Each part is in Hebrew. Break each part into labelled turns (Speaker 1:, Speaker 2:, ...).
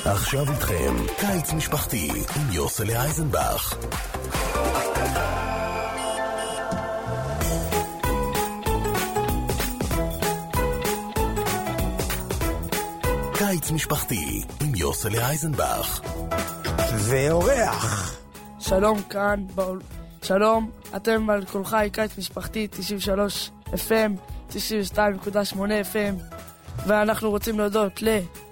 Speaker 1: עכשיו איתכם, קיץ משפחתי עם יוסלי אייזנבך. קיץ משפחתי עם יוסלי אייזנבך.
Speaker 2: ואורח.
Speaker 3: שלום כאן, שלום, אתם על כל חי, קיץ משפחתי, 93 FM, 92.8 FM, ואנחנו רוצים להודות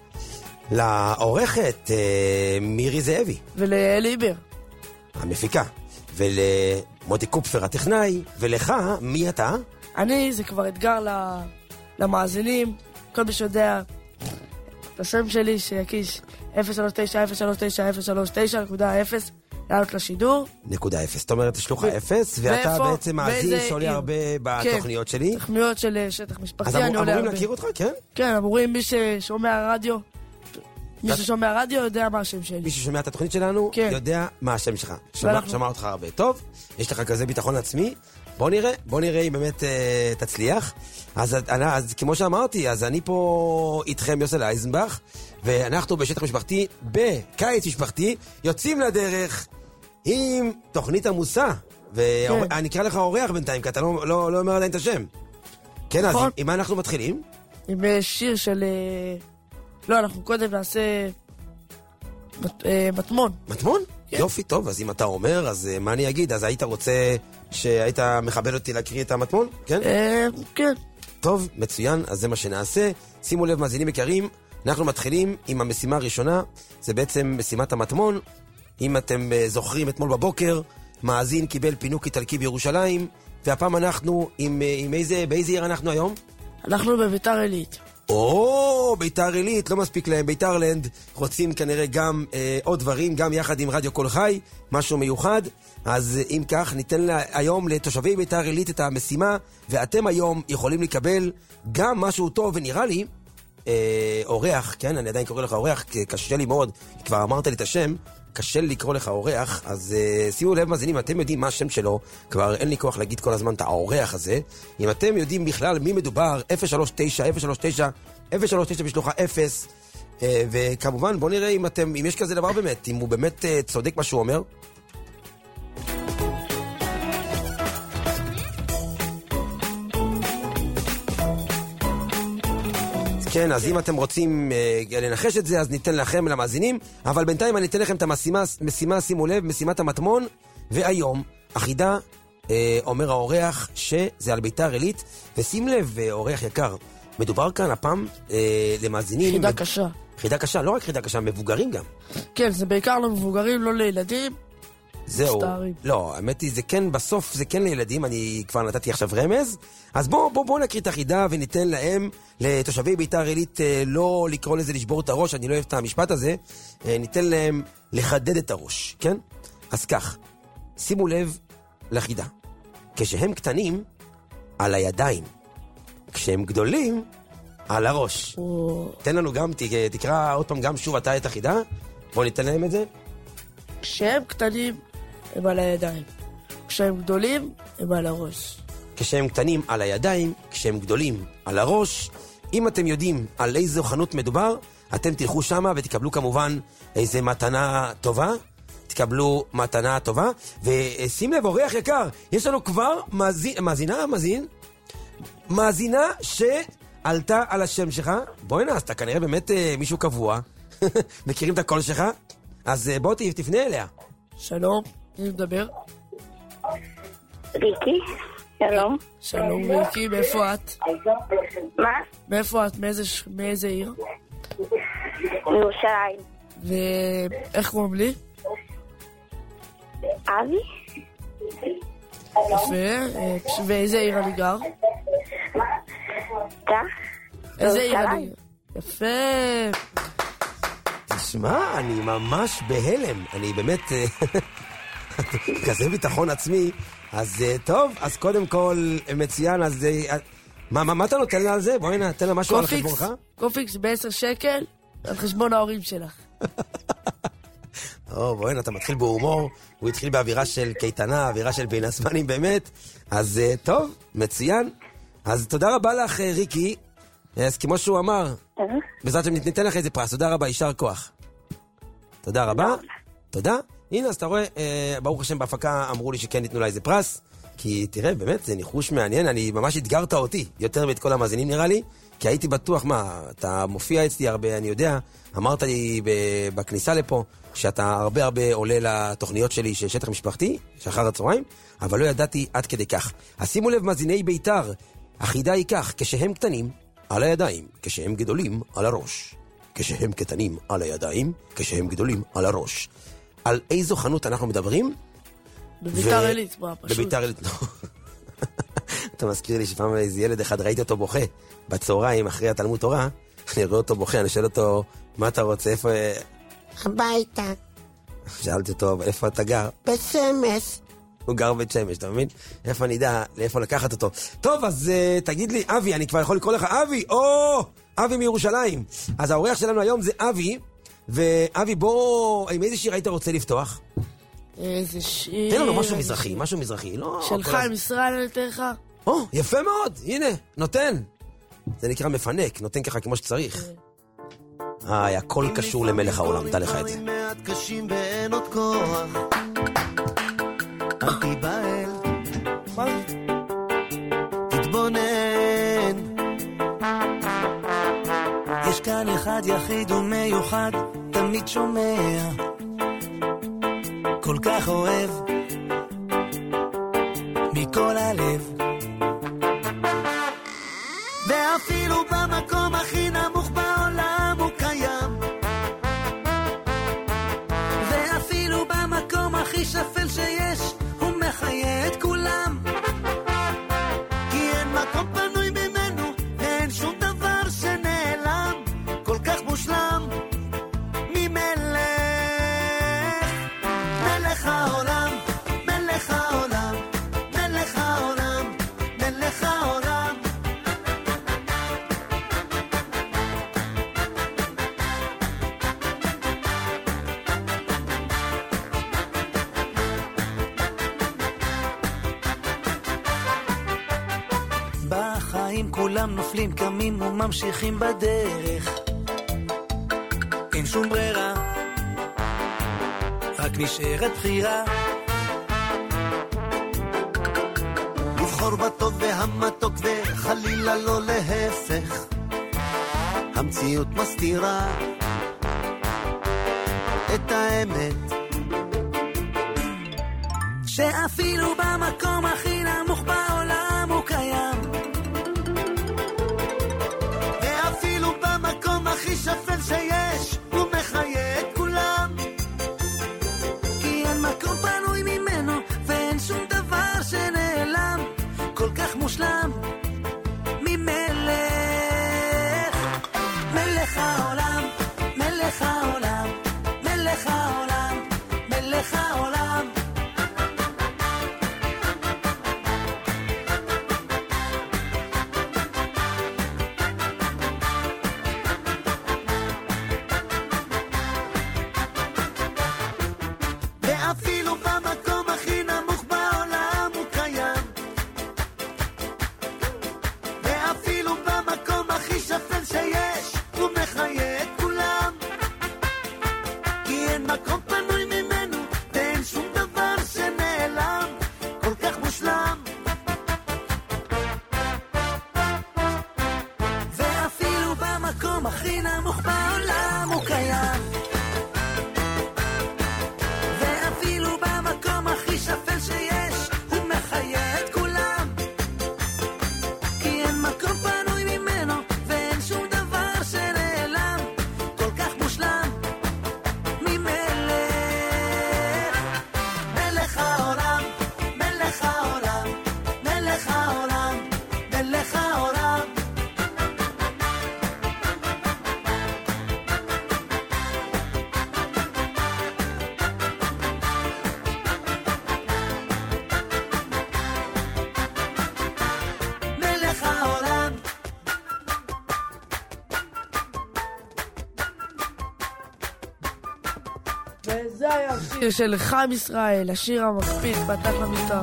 Speaker 2: לעורכת מירי זאבי.
Speaker 3: ולאלי בר.
Speaker 2: המפיקה. ולמוטי קופפר הטכנאי. ולך, מי אתה?
Speaker 3: אני, זה כבר אתגר למאזינים, כל מי שיודע, את השם שלי שיקיש 039-039-039.0 לעלות לשידור.
Speaker 2: נקודה 0, זאת אומרת, יש לך 0, ואתה בעצם מאזין שעולה הרבה בתוכניות שלי.
Speaker 3: תוכניות של שטח משפחתי,
Speaker 2: אז אמורים להכיר אותך, כן?
Speaker 3: כן, אמורים מי ששומע רדיו, מי ששומע רדיו יודע מה השם שלי.
Speaker 2: מי ששומע את התוכנית שלנו יודע מה השם שלך. שמע אותך הרבה. טוב, יש לך כזה ביטחון עצמי. בוא נראה אם באמת תצליח. אז כמו שאמרתי, אז אני פה איתכם יוסל אייזנבך, ואנחנו בשטח משפחתי, בקיץ משפחתי, יוצאים לדרך עם תוכנית עמוסה. ואני אקרא לך אורח בינתיים, כי אתה לא אומר עדיין את השם. כן, אז עם מה אנחנו מתחילים?
Speaker 3: עם שיר של... לא, אנחנו קודם נעשה... מטמון.
Speaker 2: מטמון? יופי, טוב, אז אם אתה אומר, אז מה אני אגיד? אז היית רוצה שהיית מכבד אותי להקריא את המטמון? כן?
Speaker 3: כן.
Speaker 2: טוב, מצוין, אז זה מה שנעשה. שימו לב, מאזינים יקרים, אנחנו מתחילים עם המשימה הראשונה, זה בעצם משימת המטמון. אם אתם זוכרים, אתמול בבוקר, מאזין קיבל פינוק איטלקי בירושלים, והפעם אנחנו, באיזה עיר אנחנו היום?
Speaker 3: אנחנו בביתר עילית.
Speaker 2: ביתר עילית, לא מספיק להם, ביתרלנד, רוצים כנראה גם עוד דברים, גם יחד עם רדיו כל חי, משהו מיוחד. אז אם כך, ניתן היום לתושבי ביתר עילית את המשימה, ואתם היום יכולים לקבל גם משהו טוב, ונראה לי, אורח, כן, אני עדיין קורא לך אורח, קשה לי מאוד, כבר אמרת לי את השם, קשה לי לקרוא לך אורח, אז שימו לב מאזינים, אתם יודעים מה השם שלו, כבר אין לי כוח להגיד כל הזמן את האורח הזה, אם אתם יודעים בכלל מי מדובר, 039 בשלוחה 0, וכמובן בוא נראה אם יש כזה דבר באמת, אם הוא באמת צודק מה שהוא אומר. כן, אז אם אתם רוצים לנחש את זה, אז ניתן לכם למאזינים, אבל בינתיים אני אתן לכם את המשימה, שימו לב, משימת המטמון, והיום, אחידה, אומר האורח שזה על ביתר עילית, ושים לב, אורח יקר, מדובר כאן הפעם למאזינים...
Speaker 3: חידה קשה.
Speaker 2: חידה קשה, לא רק חידה קשה, מבוגרים גם.
Speaker 3: כן, זה בעיקר למבוגרים, לא לילדים.
Speaker 2: זהו, לא, האמת היא, זה כן, בסוף זה כן לילדים, אני כבר נתתי עכשיו רמז, אז בואו נקריא את החידה וניתן להם, לתושבי ביתר עילית, לא לקרוא לזה לשבור את הראש, אני לא אוהב את המשפט הזה, ניתן להם לחדד את הראש, כן? אז כך, שימו לב לחידה, כשהם קטנים, על הידיים, כשהם גדולים, על הראש. תן לנו גם, תקרא עוד פעם גם שוב אתה את החידה, בואו ניתן להם את זה.
Speaker 3: כשהם קטנים, הם על הידיים. כשהם גדולים, הם על הראש.
Speaker 2: כשהם קטנים על הידיים, כשהם גדולים על הראש. אם אתם יודעים על איזו חנות מדובר, אתם תלכו שמה ותקבלו כמובן איזו מתנה טובה. תקבלו מתנה טובה. ושים לב, אורח יקר, יש לנו כבר מאזינה שעלתה על השם שלך. בואי נעש, אתה כנראה באמת מישהו קבוע. מכירים את הקול שלך? אז בוא תפנה אליה.
Speaker 3: שלום, מי מדבר?
Speaker 4: ריקי, שלום.
Speaker 3: שלום ריקי, מאיפה את?
Speaker 4: מה?
Speaker 3: מאיפה את? מאיזה עיר?
Speaker 4: מירושלים.
Speaker 3: ואיך קוראים לי?
Speaker 4: אבי.
Speaker 3: יפה, ואיזה עיר אני גר? איזה עיר אני? יפה.
Speaker 2: תשמע, אני ממש בהלם, אני באמת כזה ביטחון עצמי, אז טוב, אז קודם כל מצוין, אז מה אתה נותן לה על זה? בואי נתן לה משהו על חשבונך?
Speaker 3: קופיקס ב10 שקל על חשבון ההורים שלך.
Speaker 2: בואי, אתה מתחיל בהומור, הוא התחיל באווירה של קייטנה, אווירה של בין הזמנים באמת, אז טוב, מצוין, אז תודה רבה לך ריקי, אז כמו שהוא אמר, בעזרת שם ניתן לך איזה פרס, תודה רבה, יישר כוח. תודה רבה. תודה. הנה, אז אתה רואה, ברוך השם בהפקה אמרו לי שכן ניתנו לה איזה פרס, כי תראה, באמת, זה ניחוש מעניין, אני ממש התגרת אותי, יותר ואת כל המאזינים נראה לי, כי הייתי בטוח, מה, אתה מופיע אצלי הרבה, אני יודע, אמרת לי בכניסה לפה, שאתה הרבה עולה לתוכניות שלי של שטח משפחתי, שחר הצהריים, אבל לא ידעתי עד כדי כך. אז שימו לב, מאזיני ביתר, החידה היא כך, כשהם קטנים, על הידיים, כשהם גדולים, על הראש. כשהם קטנים, על הידיים, כשהם גדולים, על הראש. על איזו חנות אנחנו מדברים?
Speaker 3: בביתר עילית, פשוט.
Speaker 2: בביתר עילית, לא. אתה מזכיר לי שפעם איזה ילד אחד ראיתי אותו בוכה בצהריים אחרי התלמוד תורה, אני רואה אותו בוכה, אני שואל אותו, מה אתה רוצה, איפה...
Speaker 5: הביתה.
Speaker 2: שאלתי אותו, איפה אתה גר?
Speaker 5: בשמש.
Speaker 2: הוא גר בית שמש, אתה מבין? איפה אני יודע, לאיפה לקחת אותו. טוב, אז תגיד לי, אבי, אני כבר יכול לקרוא לך אבי, אבי מירושלים. אז האורח שלנו היום זה אבי, ואבי, בוא, עם איזה שיר היית רוצה לפתוח?
Speaker 3: איזה שיר...
Speaker 2: תן לנו משהו מזרחי, לא...
Speaker 3: של חיים ישראל אני אתן לך?
Speaker 2: יפה מאוד, הנה, נותן. זה נקרא מפנק, נותן ככה כמו שצריך. הכל קשור למלך העולם, דע לך את זה.
Speaker 6: מעט קשים ואין עוד כוח, אל תיבהל, תתבונן. יש כאן אחד יחיד ומיוחד, תמיד שומע, כל כך אוהב, מכל הלב. ואפילו במקום הכי נמוך בעולם הוא קיים, ואפילו במקום הכי שפל שיש הוא מחיה את כולם, כי אין מקום פנוי ממנו ואין שום דבר שנעלם, כל כך מושלם ממלך, מלך העולם, מלך העולם, מלך העולם, מלך העולם. בחיים כולם נופלים, קמים וממשיכים בדרך, אין שום ברירה, רק נשארת בחירה, לבחור בטוב והמתוק וחלילה לא להפך, המציאות מסתירה את האמת, שאפילו במקום הכי נמוך בעולם הוא קיים, ואפילו במקום הכי שפל שיש הוא מחיה את כולם, כי אין מקום פנוי ממנו ואין שום דבר שנעלם, כל כך מושלם ממלך, מלך העולם, מלך העולם, מלך העולם, מלך העולם. ואפילו במקום הכי נמוך בעולם הוא קיים, ואפילו במקום הכי שפל שיש הוא מחיה את כולם, כי אין מקום פנוי ממנו ואין שום דבר שנעלם, כל כך מושלם. ואפילו במקום הכי נמוך בעולם הוא קיים, ואפילו במקום הכי שפל שיש הוא מחיה את כולם, כי אין מקום פנוי ממנו ואין שום דבר שנעלם, כל כך מושלם ממלך, מלך העולם, מלך העולם, מלך העולם, מלך העולם. מלך העולם.
Speaker 3: וזה היה השיר של חיים ישראל, השיר המקפיד, פתח למיתר.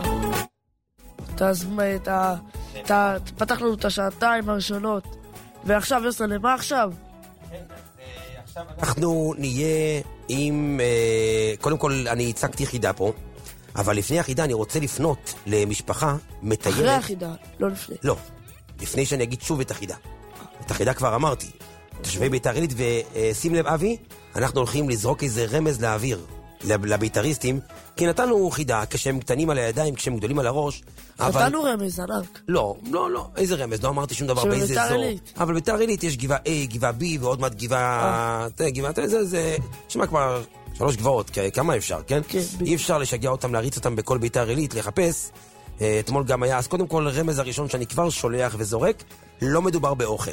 Speaker 3: פתח לנו את השעתיים הראשונות. ועכשיו יוסר, למה עכשיו?
Speaker 2: עכשיו אנחנו נהיה עם... קודם כל, אני הצגתי חידה פה, אבל לפני החידה אני רוצה לפנות למשפחה מטיילת...
Speaker 3: אחרי החידה, לא לפני.
Speaker 2: לא, לפני שאני אגיד שוב את החידה. את החידה כבר אמרתי. תושבי ביתר עילית, ושים לב אבי, אנחנו הולכים לזרוק איזה רמז לאוויר, לביתריסטים, כי נתנו חידה כשהם קטנים על הידיים, כשהם גדולים על הראש.
Speaker 3: נתנו רמז, ענק.
Speaker 2: לא, איזה רמז, לא אמרתי שום דבר באיזה אזור. אבל ביתר עילית יש גבעה A, גבעה B, ועוד מעט גבעה... זה שמע כבר 3 גבעות, כמה אפשר, כן? אי אפשר לשגע אותם, להריץ אותם בכל ביתר עילית, לחפש. אתמול גם היה, אז קודם כל רמז הראשון שאני כבר שולח וזורק, לא מדובר באוכל.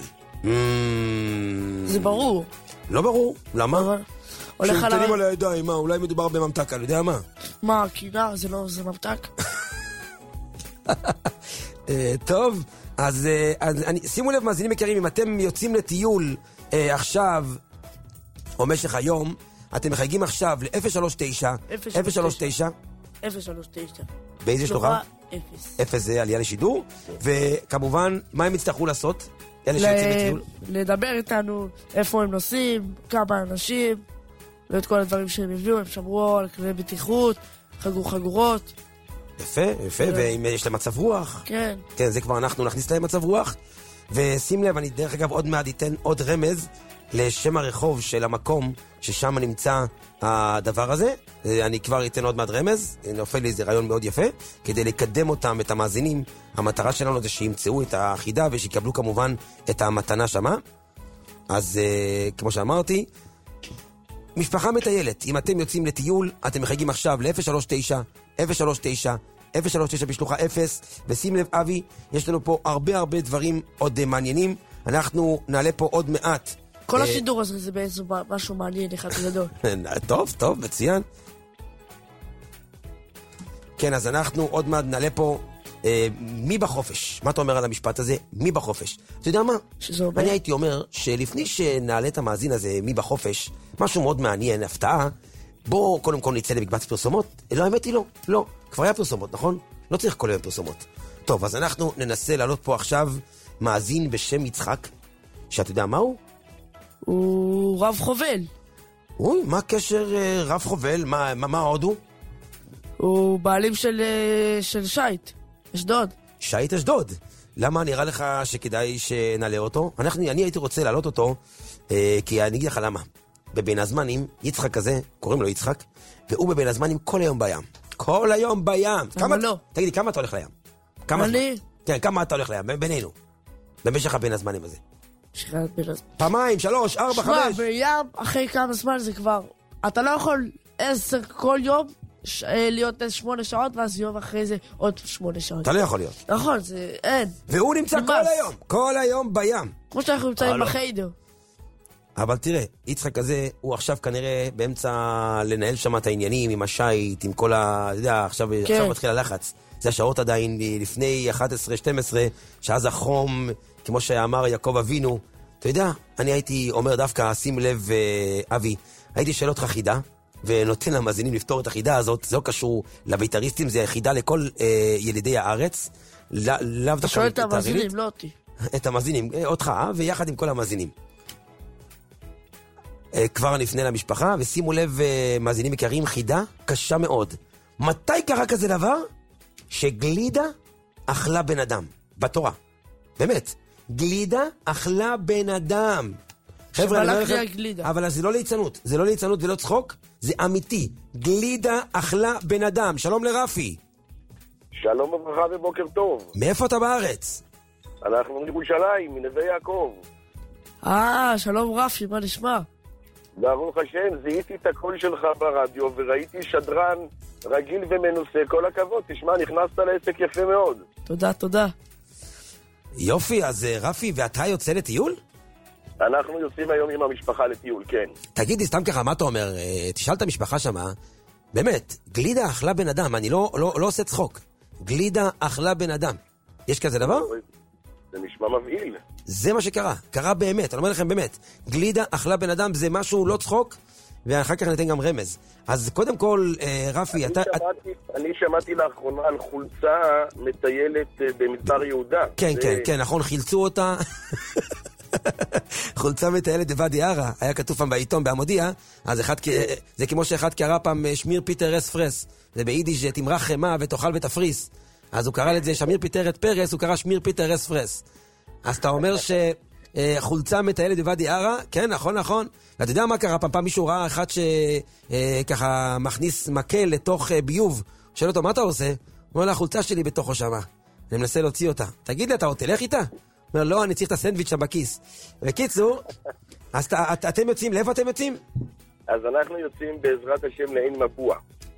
Speaker 3: זה ברור.
Speaker 2: לא ברור, למה?
Speaker 3: הולך על...
Speaker 2: שמתנים על הידיים, מה, אולי מדובר בממתק, אני יודע מה?
Speaker 3: מה, כינר, זה ממתק?
Speaker 2: טוב, אז שימו לב מאזינים יקרים, אם אתם יוצאים לטיול עכשיו, או משך היום, אתם מחייגים עכשיו ל-039, 039,
Speaker 3: 039.
Speaker 2: באיזה שלוחה?
Speaker 3: 0.
Speaker 2: 0 זה עלייה לשידור, וכמובן, מה הם יצטרכו לעשות? אלה שיוצאים לטיול?
Speaker 3: לדבר איתנו, איפה הם נוסעים, כמה אנשים, ואת כל הדברים שהם הביאו, הם שמרו על כלי בטיחות, חגורות.
Speaker 2: יפה, ואם יש להם מצב רוח.
Speaker 3: כן.
Speaker 2: כן, זה כבר אנחנו נכניס להם מצב רוח. ושים לב, אני דרך אגב עוד מעט אתן עוד רמז לשם הרחוב של המקום ששם נמצא הדבר הזה. אני כבר אתן עוד מעט רמז, נופל לי איזה רעיון מאוד יפה, כדי לקדם אותם, את המאזינים. המטרה שלנו זה שימצאו את החידה ושיקבלו כמובן את המתנה שמה. אז כמו שאמרתי, משפחה מטיילת, אם אתם יוצאים לטיול, אתם מחייגים עכשיו ל-039, 039, 039 בשלוחה 0, ושים לב אבי, יש לנו פה הרבה דברים עוד מעניינים, אנחנו נעלה פה עוד מעט.
Speaker 3: כל השידור הזה זה באיזו משהו מעניין אחד גדול.
Speaker 2: טוב, מצוין. כן, אז אנחנו עוד מעט נעלה פה מי בחופש. מה אתה אומר על המשפט הזה? מי בחופש? אתה יודע מה? אני הייתי אומר שלפני שנעלה את המאזין הזה מי בחופש, משהו מאוד מעניין, הפתעה, בואו קודם כל נצא למקבץ פרסומות. לא, האמת היא לא. כבר היה פרסומות, נכון? לא צריך כל היום פרסומות. טוב, אז אנחנו ננסה לעלות פה עכשיו מאזין בשם יצחק, שאתה יודע מה הוא?
Speaker 3: הוא רב חובל.
Speaker 2: אוי, מה הקשר רב חובל? מה עוד הוא?
Speaker 3: הוא בעלים של שייט, אשדוד.
Speaker 2: שייט אשדוד. למה נראה לך שכדאי שנעלה אותו? אני הייתי רוצה להעלות אותו, כי אני אגיד לך למה. בבין הזמנים, יצחק כזה, קוראים לו יצחק, והוא בבין הזמנים כל היום בים. כל היום בים.
Speaker 3: כמה לא?
Speaker 2: תגידי, כמה אתה הולך לים?
Speaker 3: אני?
Speaker 2: כן, כמה אתה הולך לים? בינינו. במשך הבין הזמנים הזה. פעמיים, 3, 4, 5.
Speaker 3: שמע, בים, אחרי כמה זמן זה כבר... אתה לא יכול 10 כל יום להיות 8 שעות, ואז יום אחרי זה עוד 8 שעות.
Speaker 2: אתה לא יכול להיות.
Speaker 3: נכון, זה אין.
Speaker 2: והוא נמצא כל היום בים.
Speaker 3: כמו שאנחנו נמצאים בחיידר.
Speaker 2: אבל תראה, יצחק הזה, הוא עכשיו כנראה באמצע לנהל שם את העניינים עם השייט, עם כל אתה יודע, עכשיו מתחיל הלחץ. זה השעות עדיין לפני 11, 12, שאז החום, כמו שאמר יעקב אבינו. אתה יודע, אני הייתי אומר דווקא, שים לב, אבי, הייתי שואל אותך חידה, ונותן למאזינים לפתור את החידה הזאת. זה לא קשור לביתריסטים, זה חידה לכל ילידי הארץ.
Speaker 3: אתה שואל את המאזינים, לא אותי.
Speaker 2: את המאזינים, אותך, ויחד עם כל המאזינים. כבר נפנה למשפחה, ושימו לב, מאזינים יקרים, חידה קשה מאוד. מתי קרה כזה דבר? שגלידה אכלה בן אדם, בתורה. באמת, גלידה אכלה בן אדם. חבר'ה, אני אומר לכם, אבל זה לא ליצנות, זה לא ליצנות ולא צחוק, זה אמיתי. גלידה אכלה בן אדם. שלום לרפי.
Speaker 7: שלום וברכה ובוקר טוב.
Speaker 2: מאיפה אתה בארץ?
Speaker 7: אנחנו מירושלים, מנווה יעקב.
Speaker 3: שלום רפי, מה נשמע?
Speaker 7: ברוך השם, זיהיתי את הקול שלך ברדיו וראיתי שדרן רגיל ומנוסה, כל הכבוד. תשמע, נכנסת לעסק יפה מאוד.
Speaker 3: תודה.
Speaker 2: יופי, אז רפי, ואתה יוצא לטיול?
Speaker 7: אנחנו יוצאים היום עם המשפחה לטיול, כן.
Speaker 2: תגידי, סתם ככה, מה אתה אומר? תשאל את המשפחה שמה, באמת, גלידה אכלה בן אדם, אני לא עושה צחוק. גלידה אכלה בן אדם. יש כזה דבר?
Speaker 7: זה נשמע מבהיל.
Speaker 2: זה מה שקרה, קרה באמת, אני אומר לכם באמת. גלידה אכלה בן אדם, זה משהו לא צחוק, ואחר כך ניתן גם רמז. אז קודם כל, רפי,
Speaker 7: אני שמעתי לאחרונה על חולצה מטיילת במדבר יהודה.
Speaker 2: כן, נכון, חילצו אותה. חולצה מטיילת בוואדי ערה, היה כתוב פעם בעיתון בעמודיה, אז זה כמו שאחד קרא פעם שמיר פיטר אס פרס, זה ביידיש תמרח חמה ותאכל ותפריס, אז הוא קרא לזה שמיר פיטר את פרס, הוא קרא שמיר פיטר אס פרס. אז אתה אומר שחולצה מטיילת בוואדי ערה, כן, נכון. ואתה יודע מה קרה? פעם מישהו ראה אחד שככה מכניס מקל לתוך ביוב, שואל אותו, מה אתה עושה? הוא אומר לה, החולצה שלי בתוכו שמה. אני מנסה להוציא אותה. תגיד לי, אתה עוד תלך איתה? הוא אומר, לא, אני צריך את הסנדוויץ' שם בכיס. בקיצור, אז אתם יוצאים, לאיפה אתם יוצאים?
Speaker 7: אז אנחנו יוצאים בעזרת השם לעין מבוע.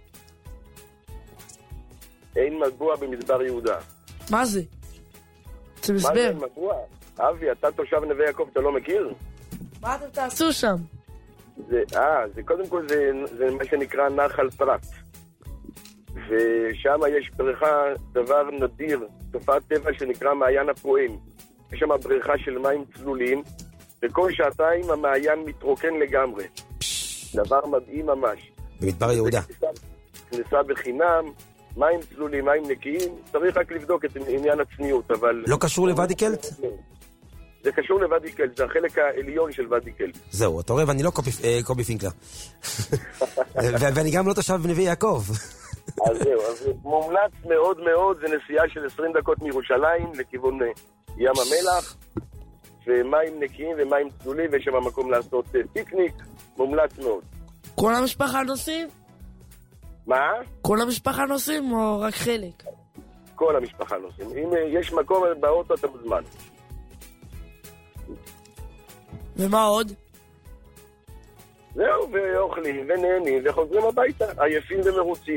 Speaker 7: עין מבוע במדבר יהודה.
Speaker 3: מה זה? זה
Speaker 7: מה זה
Speaker 3: מסבר.
Speaker 7: עין מבוע? אבי, אתה תושב נווה יעקב, אתה לא מכיר?
Speaker 3: מה אתם תעשו שם?
Speaker 7: זה קודם כל זה מה שנקרא נחל פרת. ושם יש בריכה, דבר נדיר, תופעת טבע שנקרא מעיין הפועם. יש שם בריכה של מים צלולים, וכל שעתיים המעיין מתרוקן לגמרי. דבר מדהים ממש.
Speaker 2: במדבר יהודה.
Speaker 7: כניסה בחינם, מים צלולים, מים נקיים, צריך רק לבדוק את עניין הצניעות, אבל...
Speaker 2: לא קשור לוואדי קלט?
Speaker 7: זה קשור לוואדי קלט, זה החלק העליון של וואדי קלט.
Speaker 2: זהו, אתה רואה, ואני לא קובי פינקלר. ואני גם לא תושב בנווה יעקב.
Speaker 7: אז זהו, אז מומלץ מאוד מאוד, זה נסיעה של 20 דקות מירושלים לכיוון ים המלח, ומים נקיים ומים צלולים, ויש שם מקום לעשות פיקניק, מומלץ מאוד.
Speaker 3: כל המשפחה נוסעים?
Speaker 7: מה?
Speaker 3: כל המשפחה נוסעים או רק חלק?
Speaker 7: כל המשפחה נוסעים. אם יש מקום באוטו, אתה מוזמן.
Speaker 3: ומה עוד?
Speaker 7: זהו, ואוכלים ונהנים וחוזרים הביתה, עייפים ומרוצים.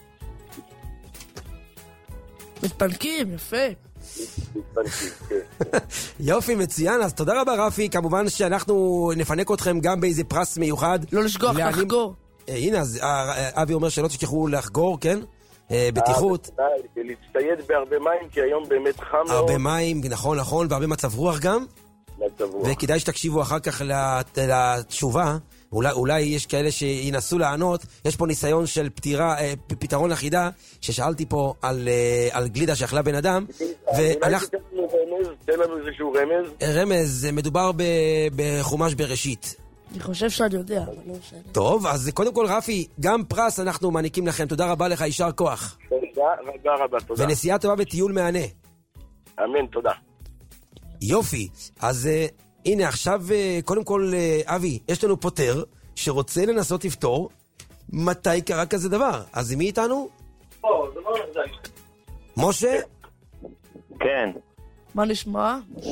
Speaker 3: מתפנקים, יפה.
Speaker 7: מתפנקים, כן.
Speaker 2: יופי, מצוין, אז תודה רבה רפי, כמובן שאנחנו נפנק אתכם גם באיזה פרס מיוחד.
Speaker 3: לא לשכוח לחגור.
Speaker 2: הנה, אז אבי אומר שלא תשכחו לחגור, כן? בטיחות.
Speaker 7: להצטייד בהרבה מים, כי היום באמת חם מאוד.
Speaker 2: הרבה מים, נכון, והרבה מצב רוח גם.
Speaker 7: מצב רוח.
Speaker 2: וכדאי שתקשיבו אחר כך לתשובה. אולי יש כאלה שינסו לענות. יש פה ניסיון של פתרון לחידה, ששאלתי פה על גלידה שאכלה בן אדם.
Speaker 7: תן לנו איזשהו רמז.
Speaker 2: רמז, מדובר בחומש בראשית.
Speaker 3: אני חושב שאני יודע, אבל לא משנה.
Speaker 2: טוב, אז קודם כל רפי, גם פרס אנחנו מעניקים לכם. תודה רבה לך, יישר כוח.
Speaker 7: תודה רבה, תודה.
Speaker 2: ונסיעה טובה בטיול מהנה.
Speaker 7: אמן, תודה.
Speaker 2: יופי, אז הנה עכשיו, קודם כל, אבי, יש לנו פותר שרוצה לנסות לפתור מתי קרה כזה דבר. אז מי איתנו?
Speaker 7: זה לא נחזק.
Speaker 2: משה?
Speaker 8: כן.
Speaker 3: מה נשמע?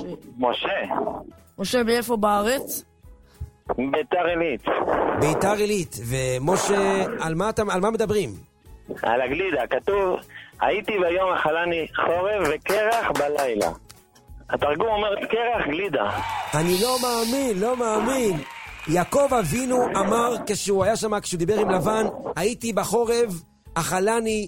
Speaker 3: משה, מאיפה בארץ?
Speaker 8: ביתר עילית.
Speaker 2: ביתר עילית. ומשה, על מה מדברים?
Speaker 8: על הגלידה, כתוב, הייתי ביום אכלני חורב וקרח בלילה. התרגום אומר קרח גלידה.
Speaker 2: אני לא מאמין. יעקב אבינו אמר כשהוא היה שם, כשהוא דיבר עם לבן, הייתי בחורב, אכלני,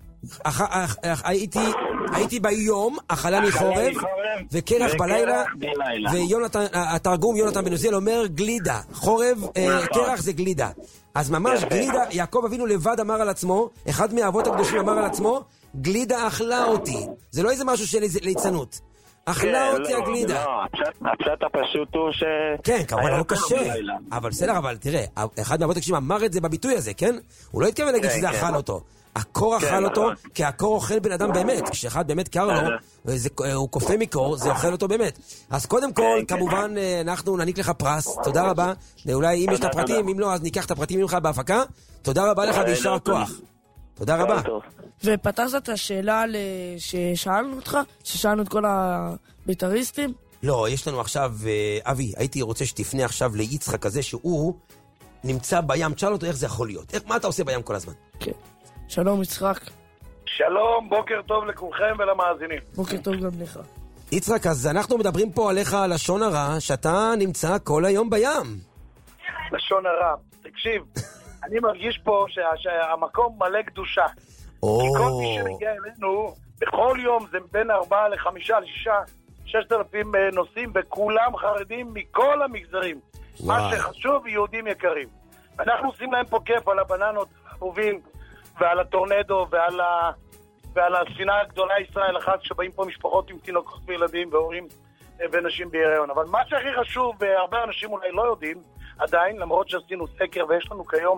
Speaker 2: הייתי ביום, אכלני חורב, וקרח בלילה, והתרגום יונתן בן עוזיאל אומר גלידה. חורב, קרח זה גלידה. אז ממש גלידה, יעקב אבינו לבד אמר על עצמו, אחד מהאבות הקדושים אמר על עצמו, גלידה אכלה אותי. זה לא איזה משהו של ליצנות. אכלה אותי הגלידה.
Speaker 8: לא, הפשט הפשוט הוא ש...
Speaker 2: כן, כמובן, לא קשה. אבל בסדר, אבל תראה, אחד מהאבות הקדושים אמר את זה בביטוי הזה, כן? הוא לא התכוון להגיד שזה אכל אותו. הקור אכל אותו, כי הקור אוכל בן אדם באמת. כשאחד באמת קר לו, הוא קופא מקור, זה אוכל אותו באמת. אז קודם כל, כמובן, אנחנו נעניק לך פרס. תודה רבה. ואולי אם יש את הפרטים, אם לא, אז ניקח את הפרטים ממך בהפקה. תודה רבה לך וישר כוח. תודה רבה.
Speaker 3: ופתחת את השאלה ששאלנו אותך? ששאלנו את כל הבית"ריסטים?
Speaker 2: לא, יש לנו עכשיו, אבי, הייתי רוצה שתפנה עכשיו ליצחק הזה, שהוא נמצא בים. תשאל אותו איך זה יכול להיות. מה אתה עושה בים כל הזמן?
Speaker 3: כן. שלום יצחק.
Speaker 9: שלום, בוקר טוב לכולכם ולמאזינים.
Speaker 3: בוקר טוב גם לך.
Speaker 2: יצחק, אז אנחנו מדברים פה עליך על לשון הרע, שאתה נמצא כל היום בים.
Speaker 9: לשון הרע. תקשיב, אני מרגיש פה שהמקום מלא קדושה. כל מי שמגיע אלינו, בכל יום זה בין 4 ל-5 ל-6, 6,000 נוסעים, וכולם חרדים מכל המגזרים. מה שחשוב, יהודים יקרים. אנחנו עושים להם פה כיף על הבננות, החובים, ועל הטורנדו, ועל הספינה הגדולה ישראל אחת, שבאים פה משפחות עם תינוקות וילדים והורים, ונשים בהיריון. אבל מה שהכי חשוב, והרבה אנשים אולי לא יודעים, עדיין, למרות שעשינו סקר ויש לנו כיום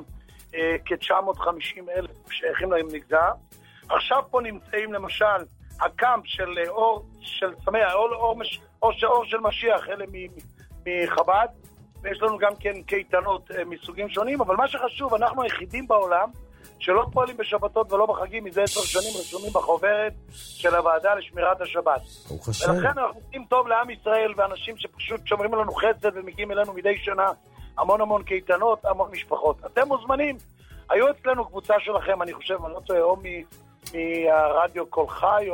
Speaker 9: כ-950,000 שייכים למגזר, עכשיו פה נמצאים למשל הקאמפ של אור של צמח, אור של משיח, אלה מחב"ד, ויש לנו גם כן קייטנות מסוגים שונים, אבל מה שחשוב, אנחנו היחידים בעולם שלא פועלים בשבתות ולא בחגים, מזה 10 שנים רשומים בחוברת של הוועדה לשמירת השבת. ולכן אנחנו עושים טוב לעם ישראל, ואנשים שפשוט שומרים לנו חסד ומגיעים אלינו מדי שנה המון קייטנות, המון משפחות. אתם מוזמנים, היו אצלנו קבוצה שלכם, אני חושב, אני לא טועה, או מהרדיו קול חי,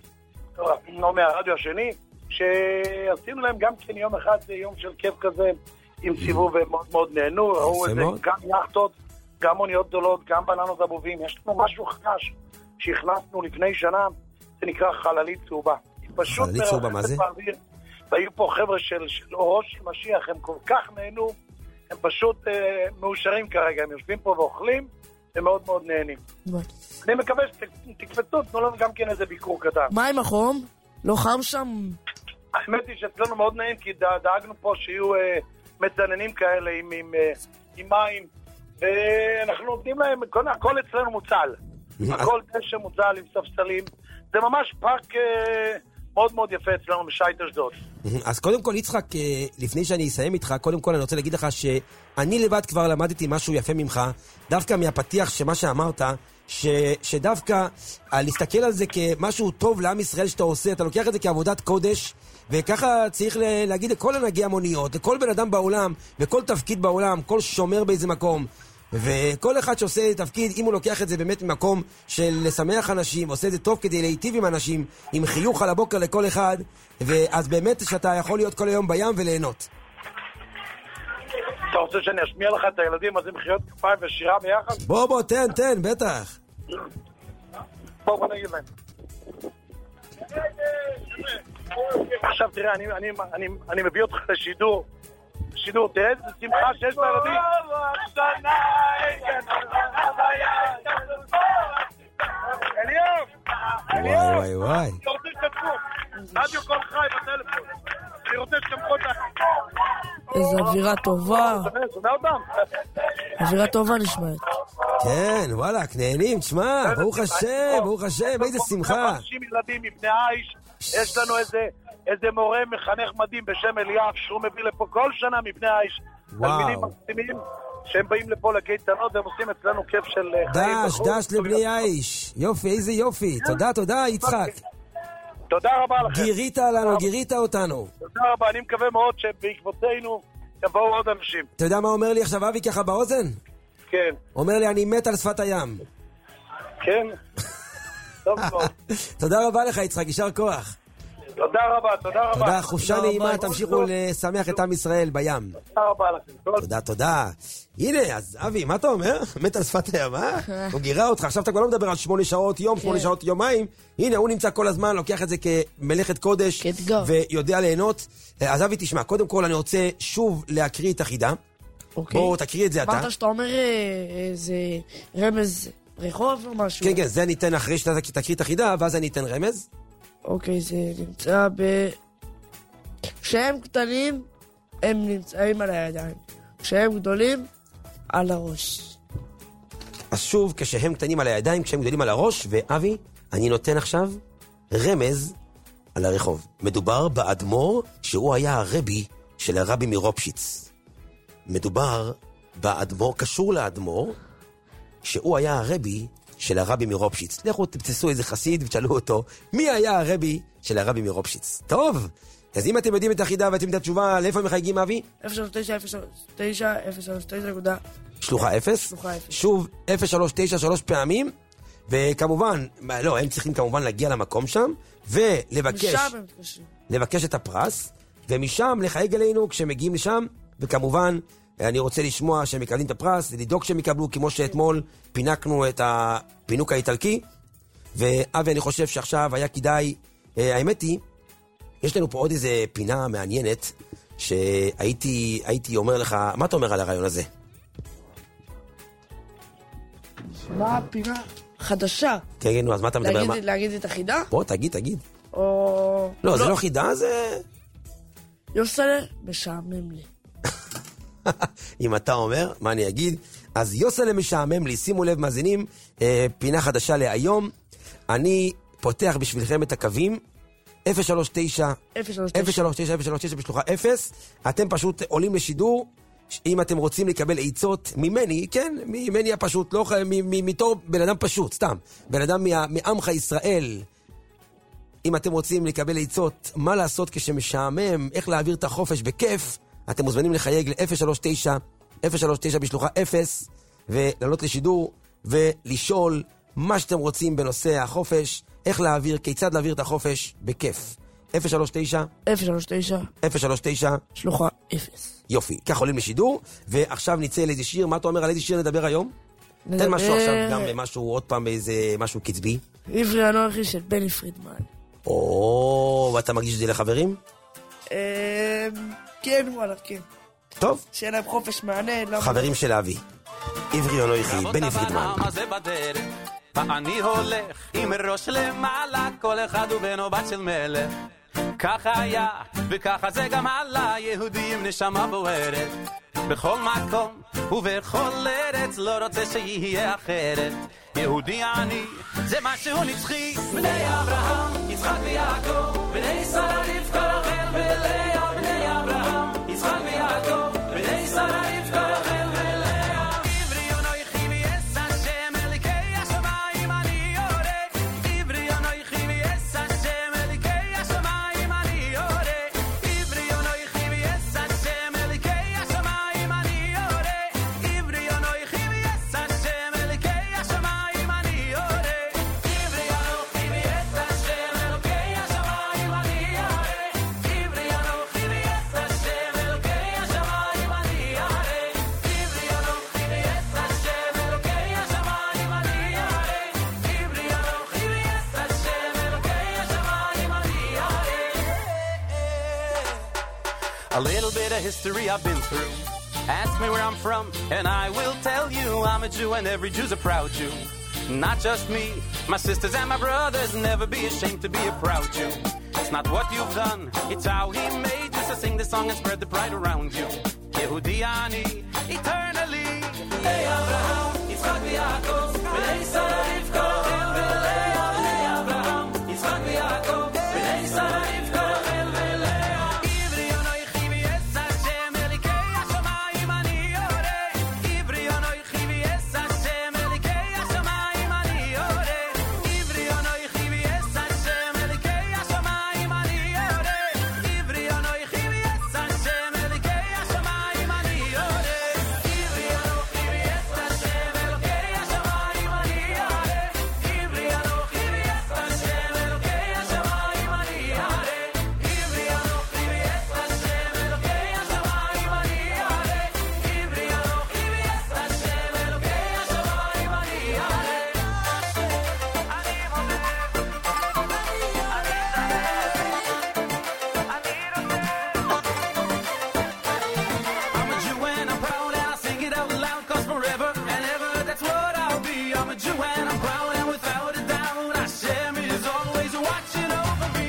Speaker 9: או מהרדיו השני, שעשינו להם גם כן יום אחד, יום של כיף כזה, עם סיבוב מאוד מאוד נהנו, ראו איזה גם יחטות, גם מוניות גדולות, גם בננות אבובים. יש לנו משהו חדש שהכנסנו לפני שנה, זה נקרא חללית צהובה.
Speaker 2: חללית צהובה, מה זה?
Speaker 9: והיו פה חבר'ה של אורו של משיח, הם כל כך נהנו, הם פשוט מאושרים כרגע, הם יושבים פה ואוכלים, הם מאוד מאוד נהנים. אני מקווה שתקפצו, תנו לנו גם כן איזה ביקור קטן.
Speaker 3: מה עם החום? לא חם שם?
Speaker 9: האמת היא שאצלנו מאוד נעים, כי דאגנו פה שיהיו מצננים כאלה עם מים, ואנחנו נותנים להם, הכל אצלנו מוצל. הכל דשא מוצל עם ספסלים. זה ממש פארק מאוד מאוד יפה אצלנו בשייט אשדוד.
Speaker 2: אז קודם כל, יצחק, לפני שאני אסיים איתך, קודם כל אני רוצה להגיד לך שאני לבד כבר למדתי משהו יפה ממך, דווקא מהפתיח שמה שאמרת, שדווקא להסתכל על זה כמשהו טוב לעם ישראל שאתה עושה, אתה לוקח את זה כעבודת קודש, וככה צריך להגיד לכל הנהגי המוניות, לכל בן אדם בעולם, וכל תפקיד בעולם, כל שומר באיזה מקום, וכל אחד שעושה תפקיד, אם הוא לוקח את זה באמת ממקום של לשמח אנשים, עושה את זה טוב כדי להיטיב עם אנשים, עם חיוך על הבוקר לכל אחד, ואז באמת שאתה יכול להיות כל היום בים וליהנות.
Speaker 9: אתה רוצה שאני אשמיע לך את הילדים, אז עם מחיאות כפיים ושירה ביחד?
Speaker 2: בוא, תן, בטח.
Speaker 9: בוא נגיד להם. עכשיו תראה, אני מביא אותך לשידור, תראה איזה שמחה שיש לילדים.
Speaker 2: וואי.
Speaker 9: אני רוצה שתפו, רדיו קול חי בטלפון. אני רוצה שתמכו אותה.
Speaker 3: איזו אווירה טובה.
Speaker 9: שומע אותם?
Speaker 3: אווירה טובה נשמעת.
Speaker 2: כן, וואלה, נהנים, תשמע, ברוך השם, איזה שמחה.
Speaker 9: 50 ילדים מבני האיש, יש לנו איזה מורה מחנך מדהים בשם אליאב, שהוא מביא לפה כל שנה מבני האיש. תלמידים מקסימים, שהם באים לפה לקייטנות, והם עושים אצלנו כיף של חיים.
Speaker 2: דש לבני האיש. יופי, איזה יופי. תודה, יצחק.
Speaker 9: תודה רבה לכם.
Speaker 2: גירית אותנו.
Speaker 9: תודה רבה, אני מקווה מאוד שבעקבותינו יבואו עוד אנשים.
Speaker 2: אתה יודע מה אומר לי עכשיו אבי ככה באוזן?
Speaker 9: כן.
Speaker 2: אומר לי, אני מת על שפת הים.
Speaker 9: כן. טוב מאוד.
Speaker 2: תודה רבה לך, יצחק, יישר כוח.
Speaker 9: תודה רבה.
Speaker 2: תודה, חופשה נעימה, תמשיכו לשמח את עם ישראל בים.
Speaker 9: תודה רבה לכם.
Speaker 2: תודה. הנה, אז אבי, מה אתה אומר? מת על שפת הים, הוא גירה אותך, עכשיו אתה כבר לא מדבר על 8 שעות יום, 8 שעות יומיים. הנה, הוא נמצא כל הזמן, לוקח את זה כמלאכת קודש, ויודע ליהנות. אז אבי, תשמע, קודם כל אני רוצה שוב להקריא את החידה. בואו, תקריא את זה אתה.
Speaker 3: אמרת שאתה אומר איזה רמז רחוב או משהו?
Speaker 2: כן, זה ניתן אחרי שאתה תקריא את החידה, ואז אני אתן רמז.
Speaker 3: אוקיי, זה נמצא כשהם קטנים, הם נמצאים על הידיים. כשהם גדולים, על הראש.
Speaker 2: אז שוב, כשהם קטנים על הידיים, כשהם גדולים על הראש, ואבי, אני נותן עכשיו רמז על הרחוב. מדובר באדמו"ר שהוא היה הרבי של הרבי מרופשיץ. מדובר באדמו"ר, קשור לאדמו"ר, שהוא היה הרבי של הרבי מרופשיץ. לכו תפצסו איזה חסיד ותשאלו אותו, מי היה הרבי של הרבי מרופשיץ? טוב, אז אם אתם יודעים את החידה ואתם את התשובה, לאיפה מחייגים אבי?
Speaker 3: 039,
Speaker 2: שלוחה 0? שוב, 039 פעמים, וכמובן, לא, הם צריכים כמובן להגיע למקום שם, ולבקש את הפרס, ומשם לחייג אלינו כשמגיעים לשם, וכמובן, אני רוצה לשמוע שהם מקבלים את הפרס, לדאוג שהם יקבלו, כמו שאתמול פינקנו את הפינוק האיטלקי, ואבי, אני חושב שעכשיו היה כדאי, האמת היא, יש לנו פה עוד איזה פינה מעניינת, שהייתי אומר לך, מה אתה אומר על הרעיון הזה?
Speaker 3: מה הפינה? חדשה.
Speaker 2: כן, נו, אז מה אתה מדבר?
Speaker 3: להגיד את החידה?
Speaker 2: בוא, תגיד.
Speaker 3: או...
Speaker 2: לא, זה לא חידה, זה...
Speaker 3: יוסלה, משעמם לי.
Speaker 2: אם אתה אומר, מה אני אגיד? אז יוסלה משעמם לי, שימו לב מאזינים, פינה חדשה להיום. אני פותח בשבילכם את הקווים 039 בשלוחה 0. אתם פשוט עולים לשידור. אם אתם רוצים לקבל עצות ממני, כן, ממני הפשוט, לא מתור בן אדם פשוט, סתם, בן אדם מעמך ישראל. אם אתם רוצים לקבל עצות, מה לעשות כשמשעמם, איך להעביר את החופש בכיף, אתם מוזמנים לחייג ל-039 בשלוחה 0, ולעלות לשידור ולשאול מה שאתם רוצים בנושא החופש, איך להעביר, כיצד להעביר את החופש בכיף. 039
Speaker 3: שלוחה 0.
Speaker 2: יופי, כך עולים לשידור, ועכשיו נצא לאיזה שיר. מה אתה אומר, על איזה שיר נדבר היום? תן משהו עכשיו, גם משהו, עוד פעם איזה משהו קצבי.
Speaker 3: עברי אנוכי של בני פרידמן.
Speaker 2: ואתה מגיש את זה לחברים?
Speaker 3: כן, וואלה, כן.
Speaker 2: טוב.
Speaker 3: שיהיה להם חופש מענה.
Speaker 2: חברים של אבי. עברי אנוכי, בני פרידמן.
Speaker 10: אני הולך עם ראש למעלה, כל אחד הוא בן או בת של מלך. ככה היה, וככה זה גם עלה, יהודים נשמה בוערת. בכל מקום ובכל ארץ, לא רוצה שיהיה אחרת. יהודי אני, זה משהו נצחי. בני אברהם, יצחק ויעקב, בני שרה רבקה רחל ולאה. בני אברהם, יצחק ויעקב, בני שרה רבקה רחל ולאה. עברי אנוכי ויעש השם אלוקי השמיים אני יורד. עברי אנוכי ויעש השם אלוקי השמיים אני יורד. עברי אנוכי ויעש השם אלוקי השמיים אני יורד. עברי אנוכי ויעש השם אלוקי השמיים אני יורד. עברי אנוכי ויעש השם אלוקי השמיים אני יורד. עברי אנוכי ויעש השם אלוקי השמיים אני יורד. עברי אנוכי ויעש השם אלוקי השמיים אני יורד. עברי אנוכי ויעש השם אלוקי השמיים אני יורד. A little bit of history I've been through. Ask me where I'm from and I will tell you. I'm a Jew and every Jew's a proud Jew. Not just me, my sisters and my brothers. Never be ashamed to be a proud Jew. It's not what you've done, it's how he made you. So sing the song and spread the pride around you. Yehudi ani, eternally. Hey Abraham, Yitzchak v'Yaakov, b'nei Sarah Rivka, Rachel v'Leah. Hey Abraham, Yitzchak v'Yaakov, b'nei Sarah Rivka, Rachel v'Leah. Ivri anoichi v'yes Hashem elikei hashamayim ani yoreh. Ivri anoichi v'yes Hashem elikei hashamayim ani yoreh. Ivri anoichi v'yes Hashem elikei hashamayim ani yoreh. Ivri anoichi v'yes Hashem elikei hashamayim ani yoreh. Ivri anoichi v'yes Hashem elokei hashamayim ani yoreh. Ivri anoichi v'yes Hashem elokei hashamayim ani yoreh. Ivri anoichi v'yes Hashem elokei hashamayim ani yoreh. Ivri anoichi v'yes Hashem elokei hashamayim ani I'm a Jew and I'm proud and I sing it out loud, 'cause forever and ever that's what I'll be. I'm a Jew and I'm proud and without a doubt Hashem is always watching over me.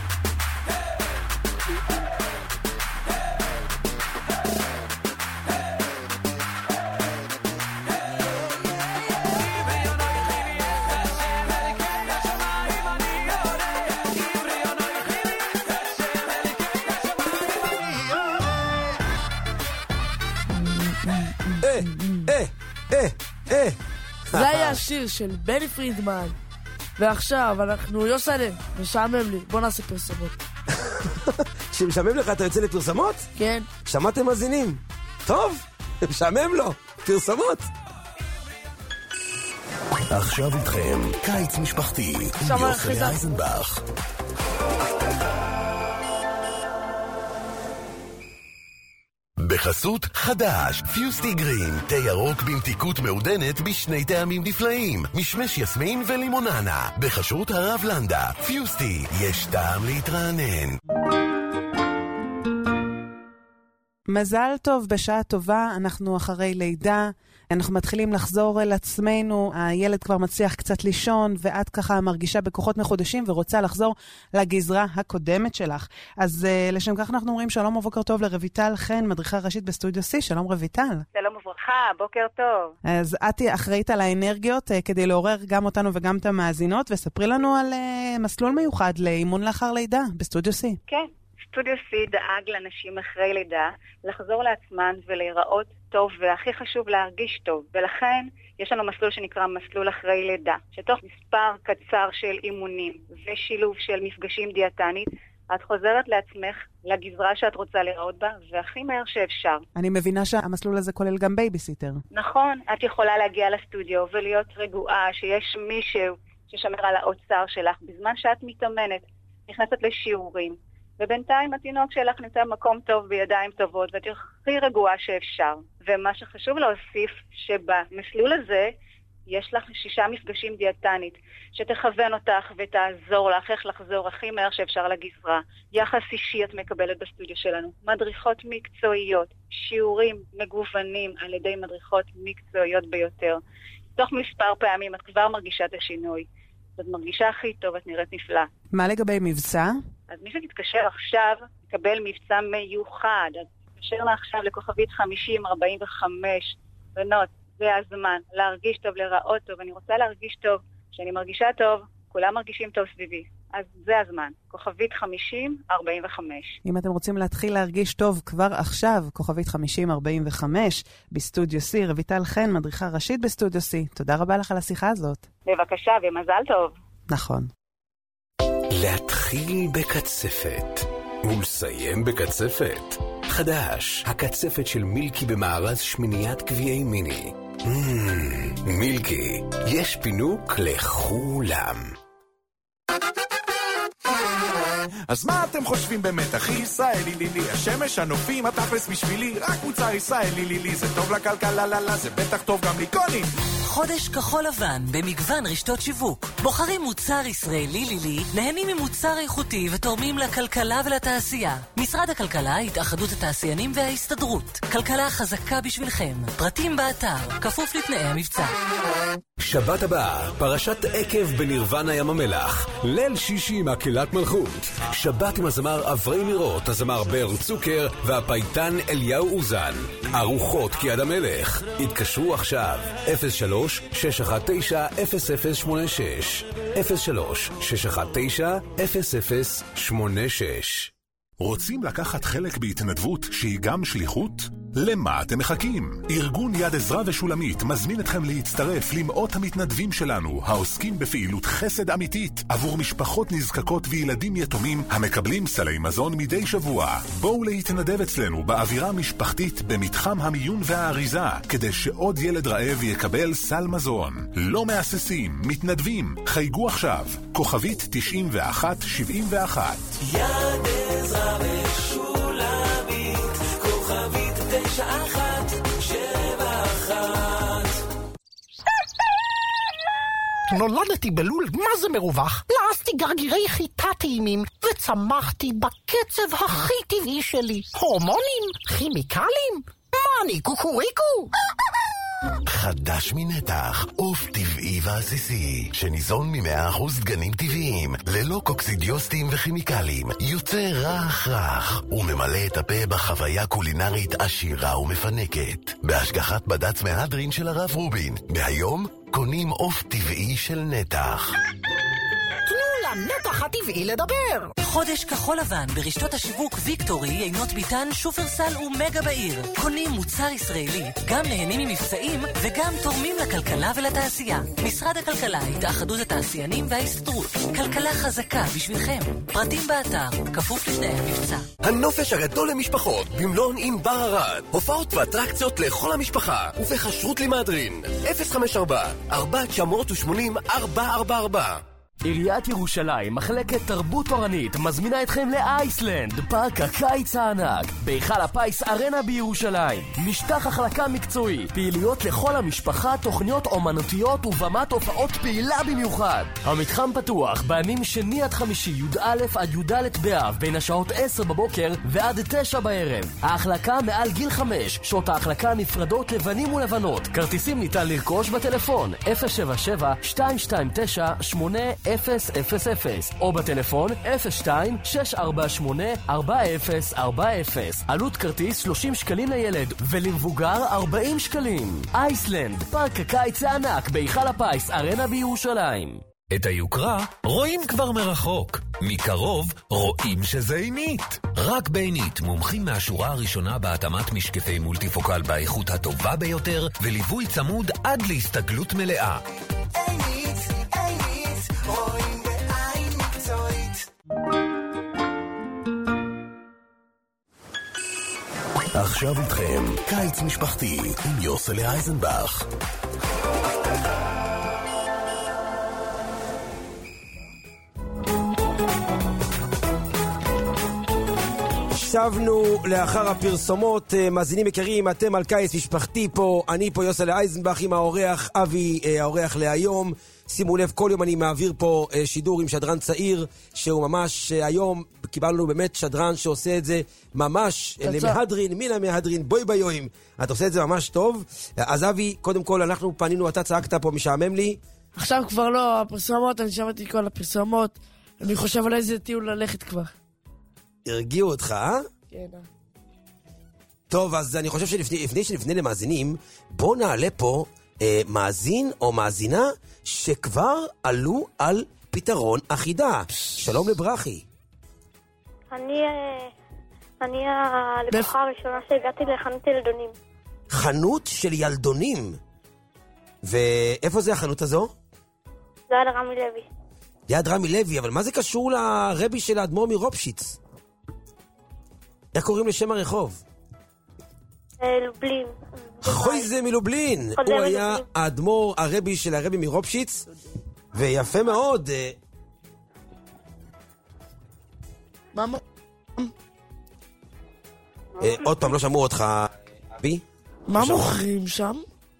Speaker 3: זה היה השיר של בני פרידמן. ועכשיו אנחנו יוסלה, משעמם לי. בוא נעשה פרסומות.
Speaker 2: כשמשעמם לך אתה יוצא לפרסומות?
Speaker 3: כן.
Speaker 2: שמעתם מאזינים? טוב, משעמם לו. פרסומות.
Speaker 1: עכשיו איתכם, קיץ משפחתי, עם יוסלה אייזנבך. בחסות חדש, פיוסטי גרין, תה ירוק במתיקות מעודנת בשני טעמים נפלאים, משמש יסמין ולימוננה, בחסות הרב לנדה. פיוסטי, יש טעם להתרענן.
Speaker 11: מזל טוב, בשעה טובה, אנחנו אחרי לידה, אנחנו מתחילים לחזור אל עצמנו, הילד כבר מצליח קצת לישון, ואת ככה מרגישה בכוחות מחודשים ורוצה לחזור לגזרה הקודמת שלך. אז לשם כך אנחנו אומרים שלום ובוקר טוב לרויטל חן, מדריכה ראשית בסטודיו C. שלום רויטל.
Speaker 4: שלום וברכה, בוקר טוב.
Speaker 11: אז את אחראית על האנרגיות כדי לעורר גם אותנו וגם את המאזינות, וספרי לנו על מסלול מיוחד לאימון לאחר לידה בסטודיו C.
Speaker 4: כן. סטודיו C דאג לנשים אחרי לידה לחזור לעצמן ולהיראות טוב, והכי חשוב להרגיש טוב. ולכן יש לנו מסלול שנקרא מסלול אחרי לידה, שתוך מספר קצר של אימונים ושילוב של מפגשים דיאטנית, את חוזרת לעצמך לגזרה שאת רוצה לראות בה, והכי מהר שאפשר.
Speaker 11: אני מבינה שהמסלול הזה כולל גם בייביסיטר.
Speaker 4: נכון, את יכולה להגיע לסטודיו ולהיות רגועה שיש מישהו ששמר על האוצר שלך בזמן שאת מתאמנת, נכנסת לשיעורים. ובינתיים התינוק שלך נמצא במקום טוב בידיים טובות, ואת הכי רגועה שאפשר. ומה שחשוב להוסיף, שבמסלול הזה יש לך 6 מפגשים דיאטנית, שתכוון אותך ותעזור לך איך לחזור הכי מהר שאפשר לגזרה. יחס אישי את מקבלת בסטודיו שלנו, מדריכות מקצועיות, שיעורים מגוונים על ידי מדריכות מקצועיות ביותר. תוך מספר פעמים את כבר מרגישה את השינוי. את מרגישה הכי טוב, את נראית נפלא.
Speaker 11: מה לגבי מבצע?
Speaker 4: אז מי שתתקשר עכשיו, יקבל מבצע מיוחד. אז תתקשר לה עכשיו לכוכבית 5045. בנות, זה הזמן. להרגיש טוב, לראות טוב. אני רוצה להרגיש טוב. כשאני מרגישה טוב, כולם מרגישים טוב סביבי. אז זה הזמן. כוכבית 5045.
Speaker 11: אם אתם רוצים להתחיל להרגיש טוב כבר עכשיו, כוכבית 5045 בסטודיו C. רויטל חן, מדריכה ראשית בסטודיו C. תודה רבה לך על השיחה הזאת.
Speaker 4: בבקשה, ומזל טוב.
Speaker 11: נכון.
Speaker 1: להתחיל בקצפת ולסיים בקצפת. חדש, הקצפת של מילקי במארז שמניית גביעי מיני. מילקי, יש פינוק לכולם.
Speaker 12: אז מה אתם חושבים באמת, אחי ישראלי לילי? השמש, הנופים, התכלס בשבילי, רק מוצר ישראלי לילי. זה טוב לכלכלה, ללה, זה בטח טוב גם ליקוני.
Speaker 13: חודש כחול לבן במגוון רשתות שיווק. בוחרים מוצר ישראלי לילי, נהנים ממוצר איכותי ותורמים לכלכלה ולתעשייה. משרד הכלכלה, התאחדות התעשיינים וההסתדרות. כלכלה חזקה בשבילכם. פרטים באתר, כפוף לתנאי המבצע.
Speaker 1: שבת הבאה, פרשת עקב בנירוונה ים המלח. ליל שישי מקהלת מלכות. שבת עם הזמר אברי מירות, הזמר בר צוקר והפייטן אליהו אוזן. ארוחות כיד המלך. התקשרו עכשיו 03-619-0086 03-619-0086.
Speaker 12: רוצים לקחת חלק בהתנדבות שהיא גם שליחות? למה אתם מחכים? ארגון יד עזרא ושולמית מזמין אתכם להצטרף למאות המתנדבים שלנו העוסקים בפעילות חסד אמיתית עבור משפחות נזקקות וילדים יתומים המקבלים סלי מזון מדי שבוע. בואו להתנדב אצלנו באווירה משפחתית במתחם המיון והאריזה כדי שעוד ילד רעב יקבל סל מזון. לא מאססים, מתנדבים, חייגו עכשיו. כוכבית 9171.
Speaker 6: יד עזרא ושולמית, כוכבית 9171.
Speaker 5: נולדתי בלול מה זה מרווח, לעסתי גרגירי חיטה טעימים וצמחתי בקצב הכי טבעי שלי. הורמונים? כימיקלים? מה אני, קוקוריקו?
Speaker 1: חדש מנתח, עוף טבעי ועסיסי, שניזון מ100% דגנים טבעיים, ללא קוקסידיוסטים וכימיקלים, יוצא רך וממלא את הפה בחוויה קולינרית עשירה ומפנקת. בהשגחת בד"ץ מהדרין של הרב רובין, מהיום קונים עוף טבעי של נתח.
Speaker 5: תנו לנתח הטבעי לדבר.
Speaker 13: חודש כחול לבן ברשתות השיווק ויקטורי, עינות ביטן, שופרסל ומגה בעיר. קונים מוצר ישראלי, גם נהנים ממבצעים וגם תורמים לכלכלה ולתעשייה. משרד הכלכלה, התאחדות התעשיינים וההסתדרות. כלכלה חזקה בשבילכם. פרטים באתר, כפוף לתנאי המבצע.
Speaker 1: הנופש הגדול למשפחות במלון עם בר ערד. הופעות ואטרקציות לכל המשפחה ובחשרות למהדרין 054-4980-444.
Speaker 14: עיריית ירושלים, מחלקת תרבות תורנית, מזמינה אתכם לאייסלנד, פארק הקיץ הענק, בהיכל הפיס ארנה בירושלים. משטח החלקה מקצועי, פעילויות לכל המשפחה, תוכניות אומנותיות ובמת הופעות פעילה במיוחד. המתחם פתוח בימים שני עד חמישי, י"א עד י"ד באב, בין השעות 10 בבוקר ועד 9 בערב. ההחלקה מעל גיל 5, שעות ההחלקה נפרדות לבנים ולבנות. כרטיסים ניתן לרכוש בטלפון 077-229-8000 או בטלפון 02-648-4040. עלות כרטיס 30 שקלים לילד ולמבוגר 40 שקלים. אייסלנד, פארק הקיץ הענק בהיכל הפיס ארנה בירושלים.
Speaker 15: את היוקרה רואים כבר מרחוק, מקרוב רואים שזה עינית. רק בעינית, מומחים מהשורה הראשונה בהתאמת משקפי מולטיפוקל באיכות הטובה ביותר וליווי צמוד עד להסתגלות מלאה.
Speaker 6: עינית, עינית, רואים בעין מקצועית.
Speaker 1: עכשיו איתכם, קיץ משפחתי עם יוסלה אייזנבך.
Speaker 2: שבנו לאחר הפרסומות, מאזינים יקרים, אתם על קיץ משפחתי פה, אני פה יוסלה אייזנבך עם האורח אבי, האורח להיום. שימו לב, כל יום אני מעביר פה שידור עם שדרן צעיר, שהוא ממש היום, קיבלנו באמת שדרן שעושה את זה ממש למהדרין, מן המהדרין, בוי ביואים. אתה עושה את זה ממש טוב. אז אבי, קודם כל אנחנו פנינו, אתה צעקת פה, משעמם לי.
Speaker 3: עכשיו כבר לא, הפרסומות, אני שמעתי כל הפרסומות, אני חושב על איזה טיול ללכת כבר.
Speaker 2: הרגיעו אותך, אה?
Speaker 3: כן.
Speaker 2: טוב, אז אני חושב שלפני שנפנה למאזינים, בוא נעלה פה מאזין או מאזינה שכבר עלו על פתרון אחידה. שלום לברכי.
Speaker 16: אני הלקוחה הראשונה שהגעתי לחנות ילדונים.
Speaker 2: חנות של ילדונים? ואיפה זה החנות הזו?
Speaker 16: זה יד רמי לוי.
Speaker 2: יד רמי לוי, אבל מה זה קשור לרבי של האדמו"ר מרופשיץ? איך קוראים לשם הרחוב?
Speaker 16: לובלין.
Speaker 2: חוי זה מלובלין. הוא היה האדמו"ר, הרבי של הרבי מרופשיץ, ויפה מאוד.
Speaker 3: מה?
Speaker 2: עוד פעם, לא שמעו אותך, אבי?
Speaker 3: מה מוכרים שם?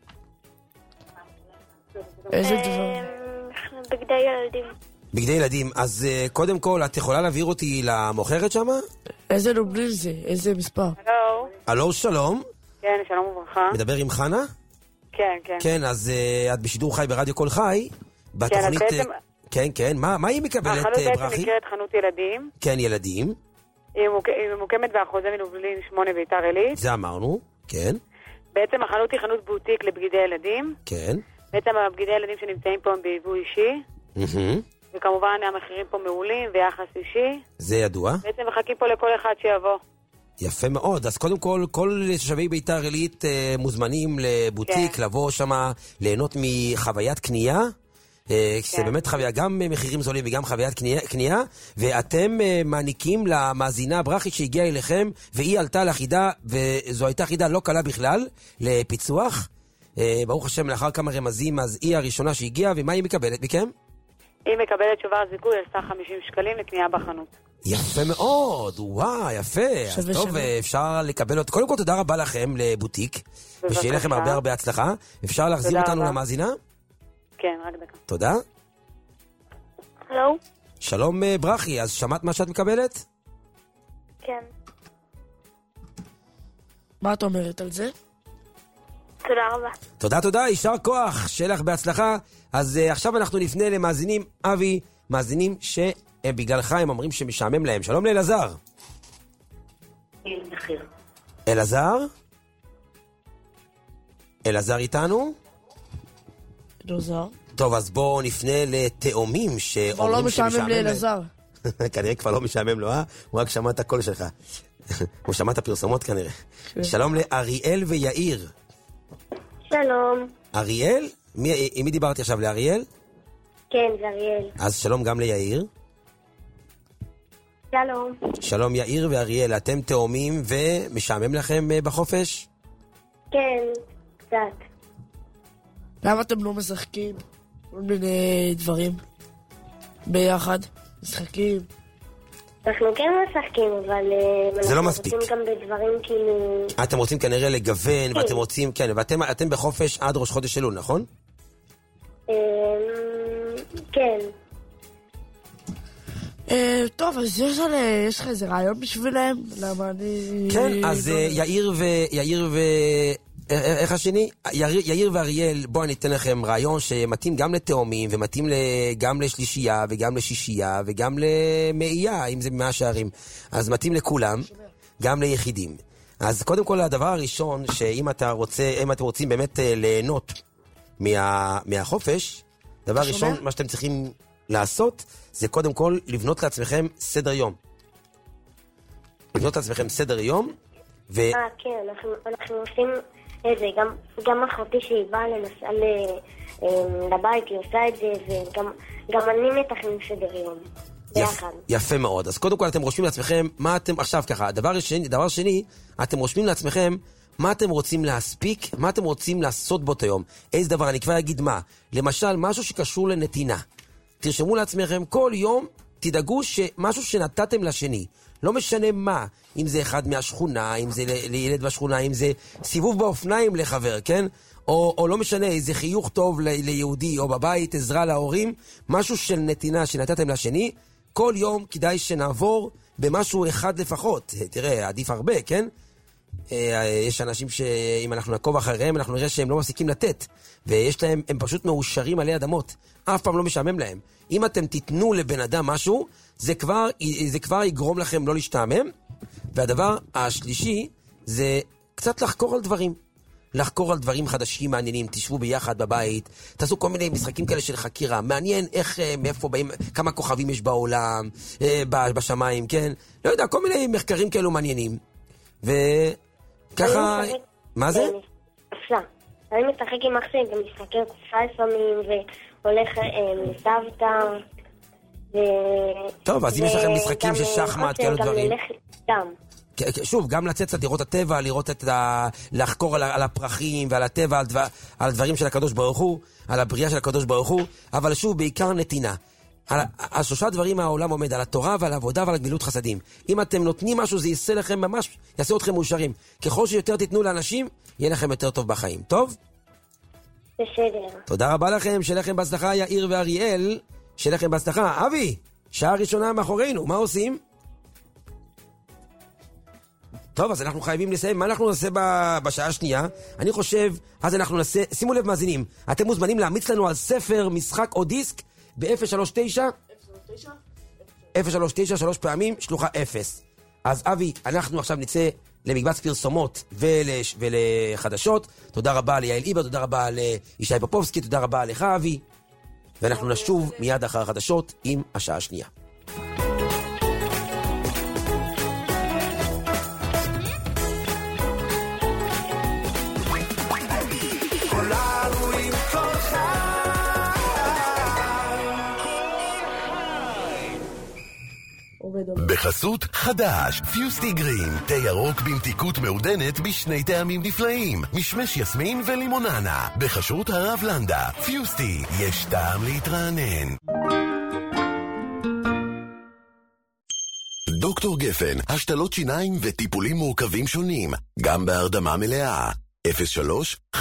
Speaker 3: איזה דבר?
Speaker 16: בגדי ילדים.
Speaker 2: בגדי ילדים. אז קודם כל, את יכולה להעביר אותי למוכרת שם?
Speaker 3: איזה לובלין זה? איזה מספר?
Speaker 17: הלו.
Speaker 2: הלו, שלום.
Speaker 17: כן, שלום וברכה.
Speaker 2: מדבר עם חנה?
Speaker 17: כן, כן.
Speaker 2: כן, אז את בשידור חי ברדיו כל חי. בתוכנית... כן, כן. מה היא מקבלת,
Speaker 17: החנות
Speaker 2: ברכי?
Speaker 17: בעצם נקראת חנות ילדים.
Speaker 2: כן, ילדים.
Speaker 17: היא מוקמת באחוזי מלובלין 8 ביתר עילית.
Speaker 2: זה אמרנו, כן.
Speaker 17: בעצם החנות היא חנות בוטיק לבגדי ילדים.
Speaker 2: כן.
Speaker 17: בעצם הבגדי ילדים שנמצאים פה הם ביבוא אישי. וכמובן המחירים פה מעולים ויחס אישי.
Speaker 2: זה ידוע.
Speaker 17: בעצם מחכים פה לכל אחד שיבוא.
Speaker 2: יפה מאוד. אז קודם כל, כל תושבי ביתר עילית מוזמנים לבוטיק, לבוא שם, ליהנות מחוויית קנייה. שזה באמת חוויה, גם מחירים זולים וגם חוויית קנייה, ואתם מעניקים למאזינה ברכי שהגיעה אליכם, והיא עלתה לחידה, וזו הייתה חידה לא קלה בכלל, לפיצוח. ברוך השם, לאחר כמה רמזים, אז היא הראשונה שהגיעה, ומה היא מקבלת מכם?
Speaker 17: היא מקבלת שובר זיכוי על סך 50 שקלים לקנייה בחנות.
Speaker 2: יפה מאוד, וואו, יפה. אז טוב, אפשר לקבל אותה. קודם כל, תודה רבה לכם לבוטיק, ושיהיה לכם הרבה הרבה הצלחה. אפשר להחזיר אותנו למאזינה?
Speaker 17: כן, רק דקה.
Speaker 2: תודה.
Speaker 16: הלו?
Speaker 2: שלום ברכי, אז שמעת מה שאת מקבלת?
Speaker 16: כן.
Speaker 3: מה את אומרת על זה?
Speaker 16: תודה רבה.
Speaker 2: תודה, יישר כוח, שיהיה לך בהצלחה. אז עכשיו אנחנו נפנה למאזינים, אבי, מאזינים שבגללך הם אומרים שמשעמם להם. שלום לאלעזר. אלעזר? אלעזר איתנו?
Speaker 3: אלעזר.
Speaker 2: טוב, אז בואו נפנה לתאומים שאומרים
Speaker 3: כבר לא משעמם לאלעזר.
Speaker 2: כנראה כבר לא משעמם לו, הוא רק שמע את הקול שלך. הוא שמע את הפרסומות כנראה. שלום לאריאל ויאיר.
Speaker 16: שלום.
Speaker 2: אריאל? עם מי דיברתי עכשיו? לאריאל?
Speaker 16: כן, זה אריאל.
Speaker 2: אז שלום גם ליאיר.
Speaker 16: שלום.
Speaker 2: שלום יאיר ואריאל, אתם תאומים ומשעמם לכם בחופש?
Speaker 16: כן, קצת.
Speaker 3: למה אתם לא משחקים? כל מיני דברים. ביחד, משחקים.
Speaker 16: אנחנו כן משחקים, אבל
Speaker 2: זה לא מספיק.
Speaker 16: רוצים גם בדברים כאילו...
Speaker 2: אתם רוצים כנראה לגוון, ואתם רוצים, כן, ואתם בחופש עד ראש חודש אלול, נכון?
Speaker 16: כן.
Speaker 3: טוב, אז יש לך איזה רעיון בשבילם? למה אני...
Speaker 2: כן, אז יאיר איך השני? יאיר ואריאל, בואו אני אתן לכם רעיון שמתאים גם לתאומים, ומתאים גם לשלישייה, וגם לשישייה, וגם למאייה, אם זה במאה שערים. אז מתאים לכולם, גם ליחידים. אז קודם כל, הדבר הראשון, שאם אתם רוצים באמת ליהנות מהחופש, דבר ראשון, מה שאתם צריכים לעשות, זה קודם כל לבנות לעצמכם סדר יום. לבנות לעצמכם סדר יום,
Speaker 16: כן, אנחנו עושים את זה, גם אחותי שהיא באה למשל לבית, היא עושה את זה, וגם אני מתכנן סדר יום.
Speaker 2: יפה מאוד. אז קודם כל אתם רושמים לעצמכם מה אתם עכשיו ככה. דבר שני, אתם רושמים לעצמכם מה אתם רוצים להספיק, מה אתם רוצים לעשות באותו יום. איזה דבר, אני כבר אגיד מה. למשל, משהו שקשור לנתינה. תרשמו לעצמכם כל יום, תדאגו שמשהו שנתתם לשני. לא משנה מה, אם זה אחד מהשכונה, אם זה לילד בשכונה, אם זה סיבוב באופניים לחבר, כן? או לא משנה, איזה חיוך טוב ליהודי, או בבית, עזרה להורים, משהו של נתינה שנתתם לשני, כל יום כדאי שנעבור במשהו אחד לפחות. תראה, עדיף הרבה, כן? יש אנשים שאם אנחנו נעקוב אחריהם, אנחנו נראה שהם לא מפסיקים לתת, ויש להם, הם פשוט מאושרים עלי אדמות. אף פעם לא משעמם להם. אם אתם תיתנו לבן אדם משהו, זה כבר יגרום לכם לא להשתעמם. והדבר השלישי, זה קצת לחקור על דברים. לחקור על דברים חדשים מעניינים, תשבו ביחד בבית, תעשו כל מיני משחקים כאלה של חקירה, מעניין איך, מאיפה באים, כמה כוכבים יש בעולם, בשמיים, כן? לא יודע, כל מיני מחקרים כאלו מעניינים. וככה... מה זה?
Speaker 16: אני משחק עם אחי, גם משחקי קופסה לפעמים, והולך לסבתא,
Speaker 2: טוב, אז אם יש לכם משחקים של שחמט, כאלו דברים.
Speaker 16: גם נלך איתם.
Speaker 2: שוב, גם לצאת קצת לראות את הטבע, לחקור על הפרחים ועל הטבע, על הדברים של הקדוש ברוך הוא, על הבריאה של הקדוש ברוך הוא, אבל שוב, בעיקר נתינה. על שלושה דברים העולם עומד, על התורה ועל העבודה ועל גמילות חסדים. אם אתם נותנים משהו, זה יעשה לכם ממש, יעשה אתכם מאושרים. ככל שיותר תיתנו לאנשים, יהיה לכם יותר טוב בחיים. טוב?
Speaker 16: בסדר.
Speaker 2: תודה רבה לכם, שיהיה לכם בהצלחה, יאיר ואריאל. שיהיה לכם בהצלחה. אבי, שעה ראשונה מאחורינו, מה עושים? טוב, אז אנחנו חייבים לסיים. מה אנחנו נעשה בשעה השנייה? אני חושב, אז אנחנו נעשה, שימו לב מאזינים, אתם מוזמנים להמיץ לנו על ספר, משחק או דיסק ב-039 039 3 פעמים, שלוחה 0. אז אבי, אנחנו עכשיו נצא למקבץ פרסומות ולחדשות. תודה רבה ליעל איבר, תודה רבה לישי פופובסקי, תודה רבה לך אבי. ואנחנו נשוב מיד אחר החדשות עם השעה השנייה.
Speaker 1: בחסות חדש, פיוסטי גרין, תה ירוק במתיקות מעודנת בשני טעמים נפלאים, משמש יסמין ולימוננה. בחסות הרב לנדה, פיוסטי, יש טעם להתרענן. דוקטור גפן, השתלות שיניים וטיפולים מורכבים שונים, גם בהרדמה מלאה. 03-570-7575.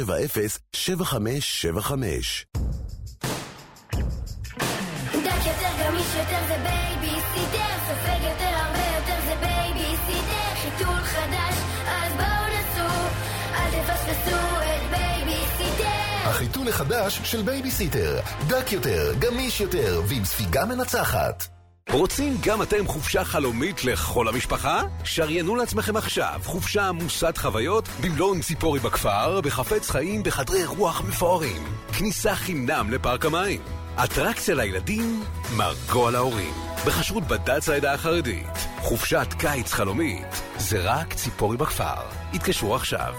Speaker 18: דק יותר גמיש יותר זה בייבי סיטר, סופג יותר הרבה יותר זה בייבי סיטר, חיתול חדש אז בואו נסו, אל תפספסו את בייבי סיטר.
Speaker 1: החיתול החדש של בייבי סיטר, דק יותר, גמיש יותר ועם ספיגה מנצחת.
Speaker 12: רוצים גם אתם חופשה חלומית לכל המשפחה? שריינו לעצמכם עכשיו חופשה עמוסת חוויות במלון ציפורי בכפר, בחפץ חיים, בחדרי רוח מפוארים, כניסה חינם לפארק המים, אטרקציה לילדים, מרגוע להורים, בחשרות בד"ץ העדה החרדית. חופשת קיץ חלומית זה רק ציפורי בכפר. התקשרו עכשיו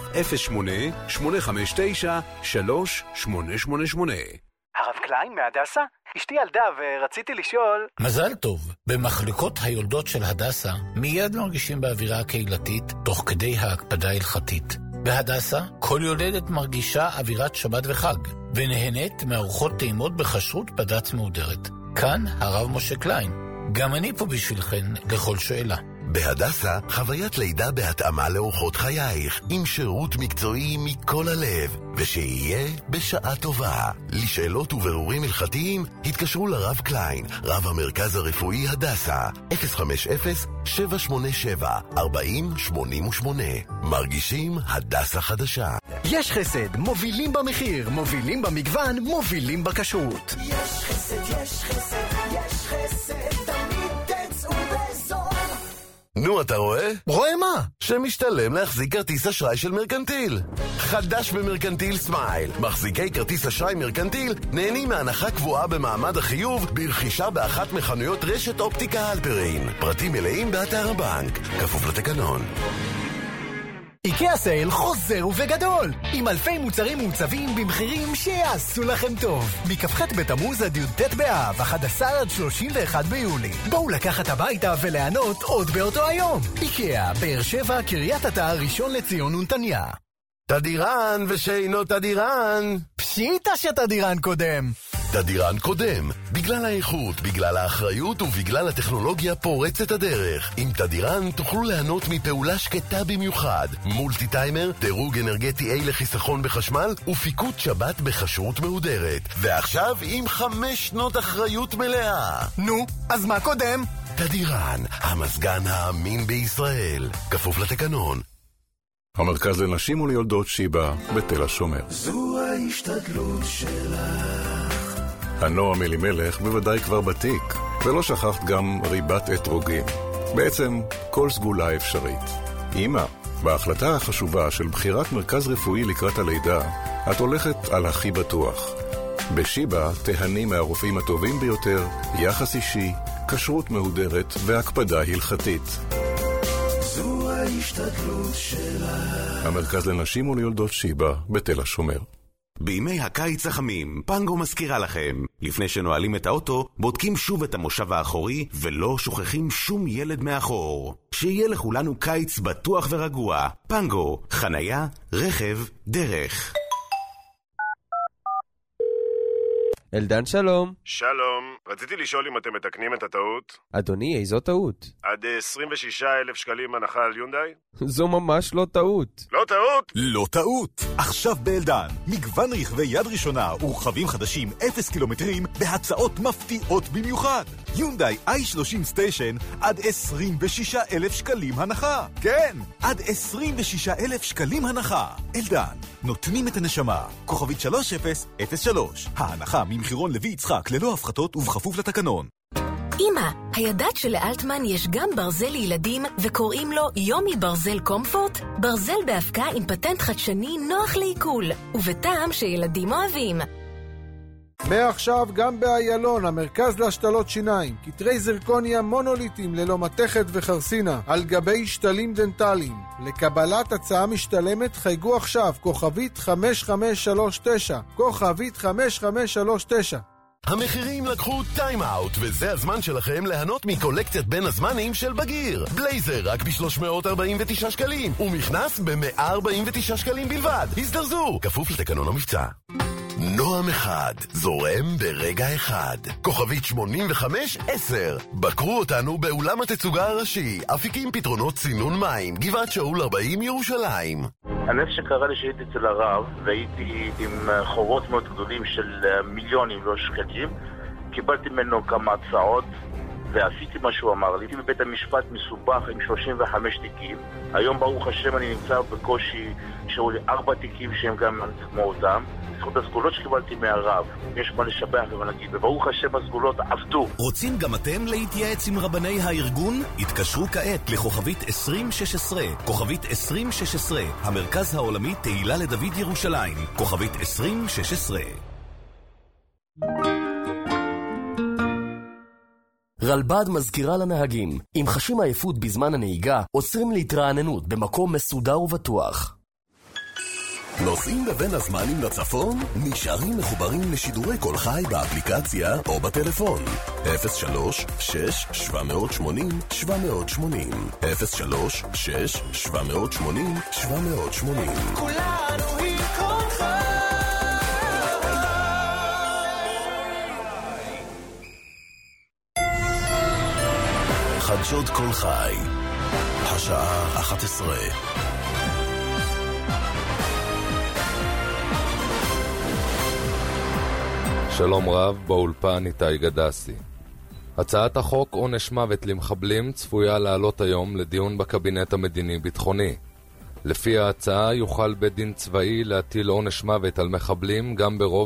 Speaker 12: 08-859-3888.
Speaker 19: הרב קליין מהדסה? אשתי ילדה ורציתי לשאול...
Speaker 20: מזל טוב, במחלקות היולדות של הדסה מיד מרגישים באווירה הקהילתית תוך כדי ההקפדה ההלכתית. בהדסה כל יולדת מרגישה אווירת שבת וחג ונהנית מארוחות טעימות בחשרות בד"ץ מהודרת. כאן הרב משה קליין. גם אני פה בשבילכן לכל שאלה.
Speaker 1: בהדסה, חוויית לידה בהתאמה לאורחות חייך, עם שירות מקצועי מכל הלב, ושיהיה בשעה טובה. לשאלות ובירורים הלכתיים, התקשרו לרב קליין, רב המרכז הרפואי הדסה, 050-787-4088. מרגישים הדסה חדשה.
Speaker 19: יש חסד, מובילים במחיר, מובילים במגוון, מובילים בכשרות.
Speaker 6: יש חסד, יש חסד, יש חסד, תמיד תצאו בזול.
Speaker 1: נו, אתה רואה?
Speaker 19: רואה מה?
Speaker 1: שמשתלם להחזיק כרטיס אשראי של מרקנטיל. חדש במרקנטיל סמייל. מחזיקי כרטיס אשראי מרקנטיל נהנים מהנחה קבועה במעמד החיוב ברכישה באחת מחנויות רשת אופטיקה הלפרין. פרטים מלאים באתר הבנק. כפוף לתקנון.
Speaker 19: איקאה סייל חוזר ובגדול, עם אלפי מוצרים מוצבים במחירים שיעשו לכם טוב. מכ"ח בתמוז עד י"ט באב, 11 עד 31 ביולי. בואו לקחת הביתה וליהנות עוד באותו היום. איקאה, באר שבע, קריית אתא, ראשון לציון ונתניה.
Speaker 1: תדירן ושאינו תדירן.
Speaker 19: פשיטה שתדירן קודם.
Speaker 1: תדירן קודם, בגלל האיכות, בגלל האחריות ובגלל הטכנולוגיה פורצת הדרך. עם תדירן תוכלו ליהנות מפעולה שקטה במיוחד, מולטי טיימר, דירוג אנרגטי A לחיסכון בחשמל ופיקוד שבת בכשרות מהודרת. ועכשיו עם 5 שנות אחריות מלאה.
Speaker 19: נו, אז מה קודם?
Speaker 1: תדירן, המזגן האמין בישראל. כפוף לתקנון.
Speaker 12: המרכז לנשים וליולדות שיבא בתל השומר.
Speaker 6: זו ההשתדלות שלך.
Speaker 12: הנועם אלימלך בוודאי כבר בתיק, ולא שכחת גם ריבת אתרוגים. בעצם כל סגולה אפשרית. אמא, בהחלטה החשובה של בחירת מרכז רפואי לקראת הלידה, את הולכת על הכי בטוח. בשיבא תהני מהרופאים הטובים ביותר, יחס אישי, כשרות מהודרת והקפדה הלכתית.
Speaker 6: זו ההשתדלות שלך.
Speaker 12: המרכז לנשים וליולדות שיבא בתל השומר.
Speaker 21: בימי הקיץ החמים, פנגו מזכירה לכם. לפני שנועלים את האוטו, בודקים שוב את המושב האחורי, ולא שוכחים שום ילד מאחור. שיהיה לכולנו קיץ בטוח ורגוע. פנגו, חנייה, רכב, דרך.
Speaker 22: אלדן שלום.
Speaker 23: שלום, רציתי לשאול אם אתם מתקנים את הטעות.
Speaker 22: אדוני, איזו טעות?
Speaker 23: עד 26,000 שקלים הנחה על יונדאי?
Speaker 22: זו ממש לא טעות.
Speaker 23: לא טעות?
Speaker 24: לא טעות. עכשיו באלדן, מגוון רכבי יד ראשונה ורכבים חדשים 0 קילומטרים בהצעות מפתיעות במיוחד. יונדאי i30 סטיישן עד 26,000 שקלים הנחה. כן, עד 26,000 שקלים הנחה. אלדן, נותנים את הנשמה. כוכבית 3003. ההנחה ממחירון לוי יצחק ללא הפחתות ובכפוף לתקנון.
Speaker 25: אמא, הידעת שלאלטמן יש גם ברזל לילדים וקוראים לו יומי ברזל קומפורט? ברזל בהפקה עם פטנט חדשני נוח לעיכול ובטעם שילדים אוהבים.
Speaker 26: מעכשיו גם באיילון, המרכז להשתלות שיניים, קטרי זרקוניה מונוליטים ללא מתכת וחרסינה, על גבי שתלים דנטליים. לקבלת הצעה משתלמת חייגו עכשיו, כוכבית 5539, כוכבית 5539.
Speaker 1: המחירים לקחו טיים-אאוט, וזה הזמן שלכם ליהנות מקולקציית בין הזמנים של בגיר. בלייזר רק ב-349 שקלים, ומכנס ב-149 שקלים בלבד. הזדרזו, כפוף לתקנון המבצע. נועם אחד, זורם ברגע אחד. כוכבית 8510. בקרו אותנו באולם התצוגה הראשי, אפיקים פתרונות צינון מים, גבעת שאול 40 ירושלים.
Speaker 9: הנס שקרה לי שהייתי אצל הרב, והייתי עם חובות מאוד גדולים של מיליונים לא שקלים, קיבלתי ממנו כמה הצעות, ועשיתי מה שהוא אמר לי. הייתי בבית המשפט מסובך עם 35 תיקים. היום ברוך השם אני נמצא בקושי שהיו לי 4 תיקים שהם גם כמו אותם. זכות הסגולות שקיבלתי מהרב, יש מה לשבח ומה להגיד, וברוך השם הסגולות עבדו.
Speaker 21: רוצים גם אתם להתייעץ עם רבני הארגון? התקשרו כעת לכוכבית 2016, כוכבית 2016, המרכז העולמי תהילה לדוד ירושלים, כוכבית 2016.
Speaker 14: רלב"ד מזכירה לנהגים, אם חשים עייפות בזמן הנהיגה, עוצרים להתרעננות במקום מסודר ובטוח.
Speaker 1: נוסעים בבין הזמנים לצפון? נשארים מחוברים לשידורי כל חי באפליקציה או בטלפון. 03-6-780-780 03-6-780-780
Speaker 6: כולנו עם כל חי.
Speaker 1: חדשות כל חי. השעה 11.
Speaker 4: שלום רב, באולפן איתי גדסי. הצעת החוק עונש מוות למחבלים צפויה לעלות היום לדיון בקבינט המדיני-ביטחוני. לפי ההצעה יוכל בית דין צבאי להטיל עונש מוות על מחבלים גם ברוב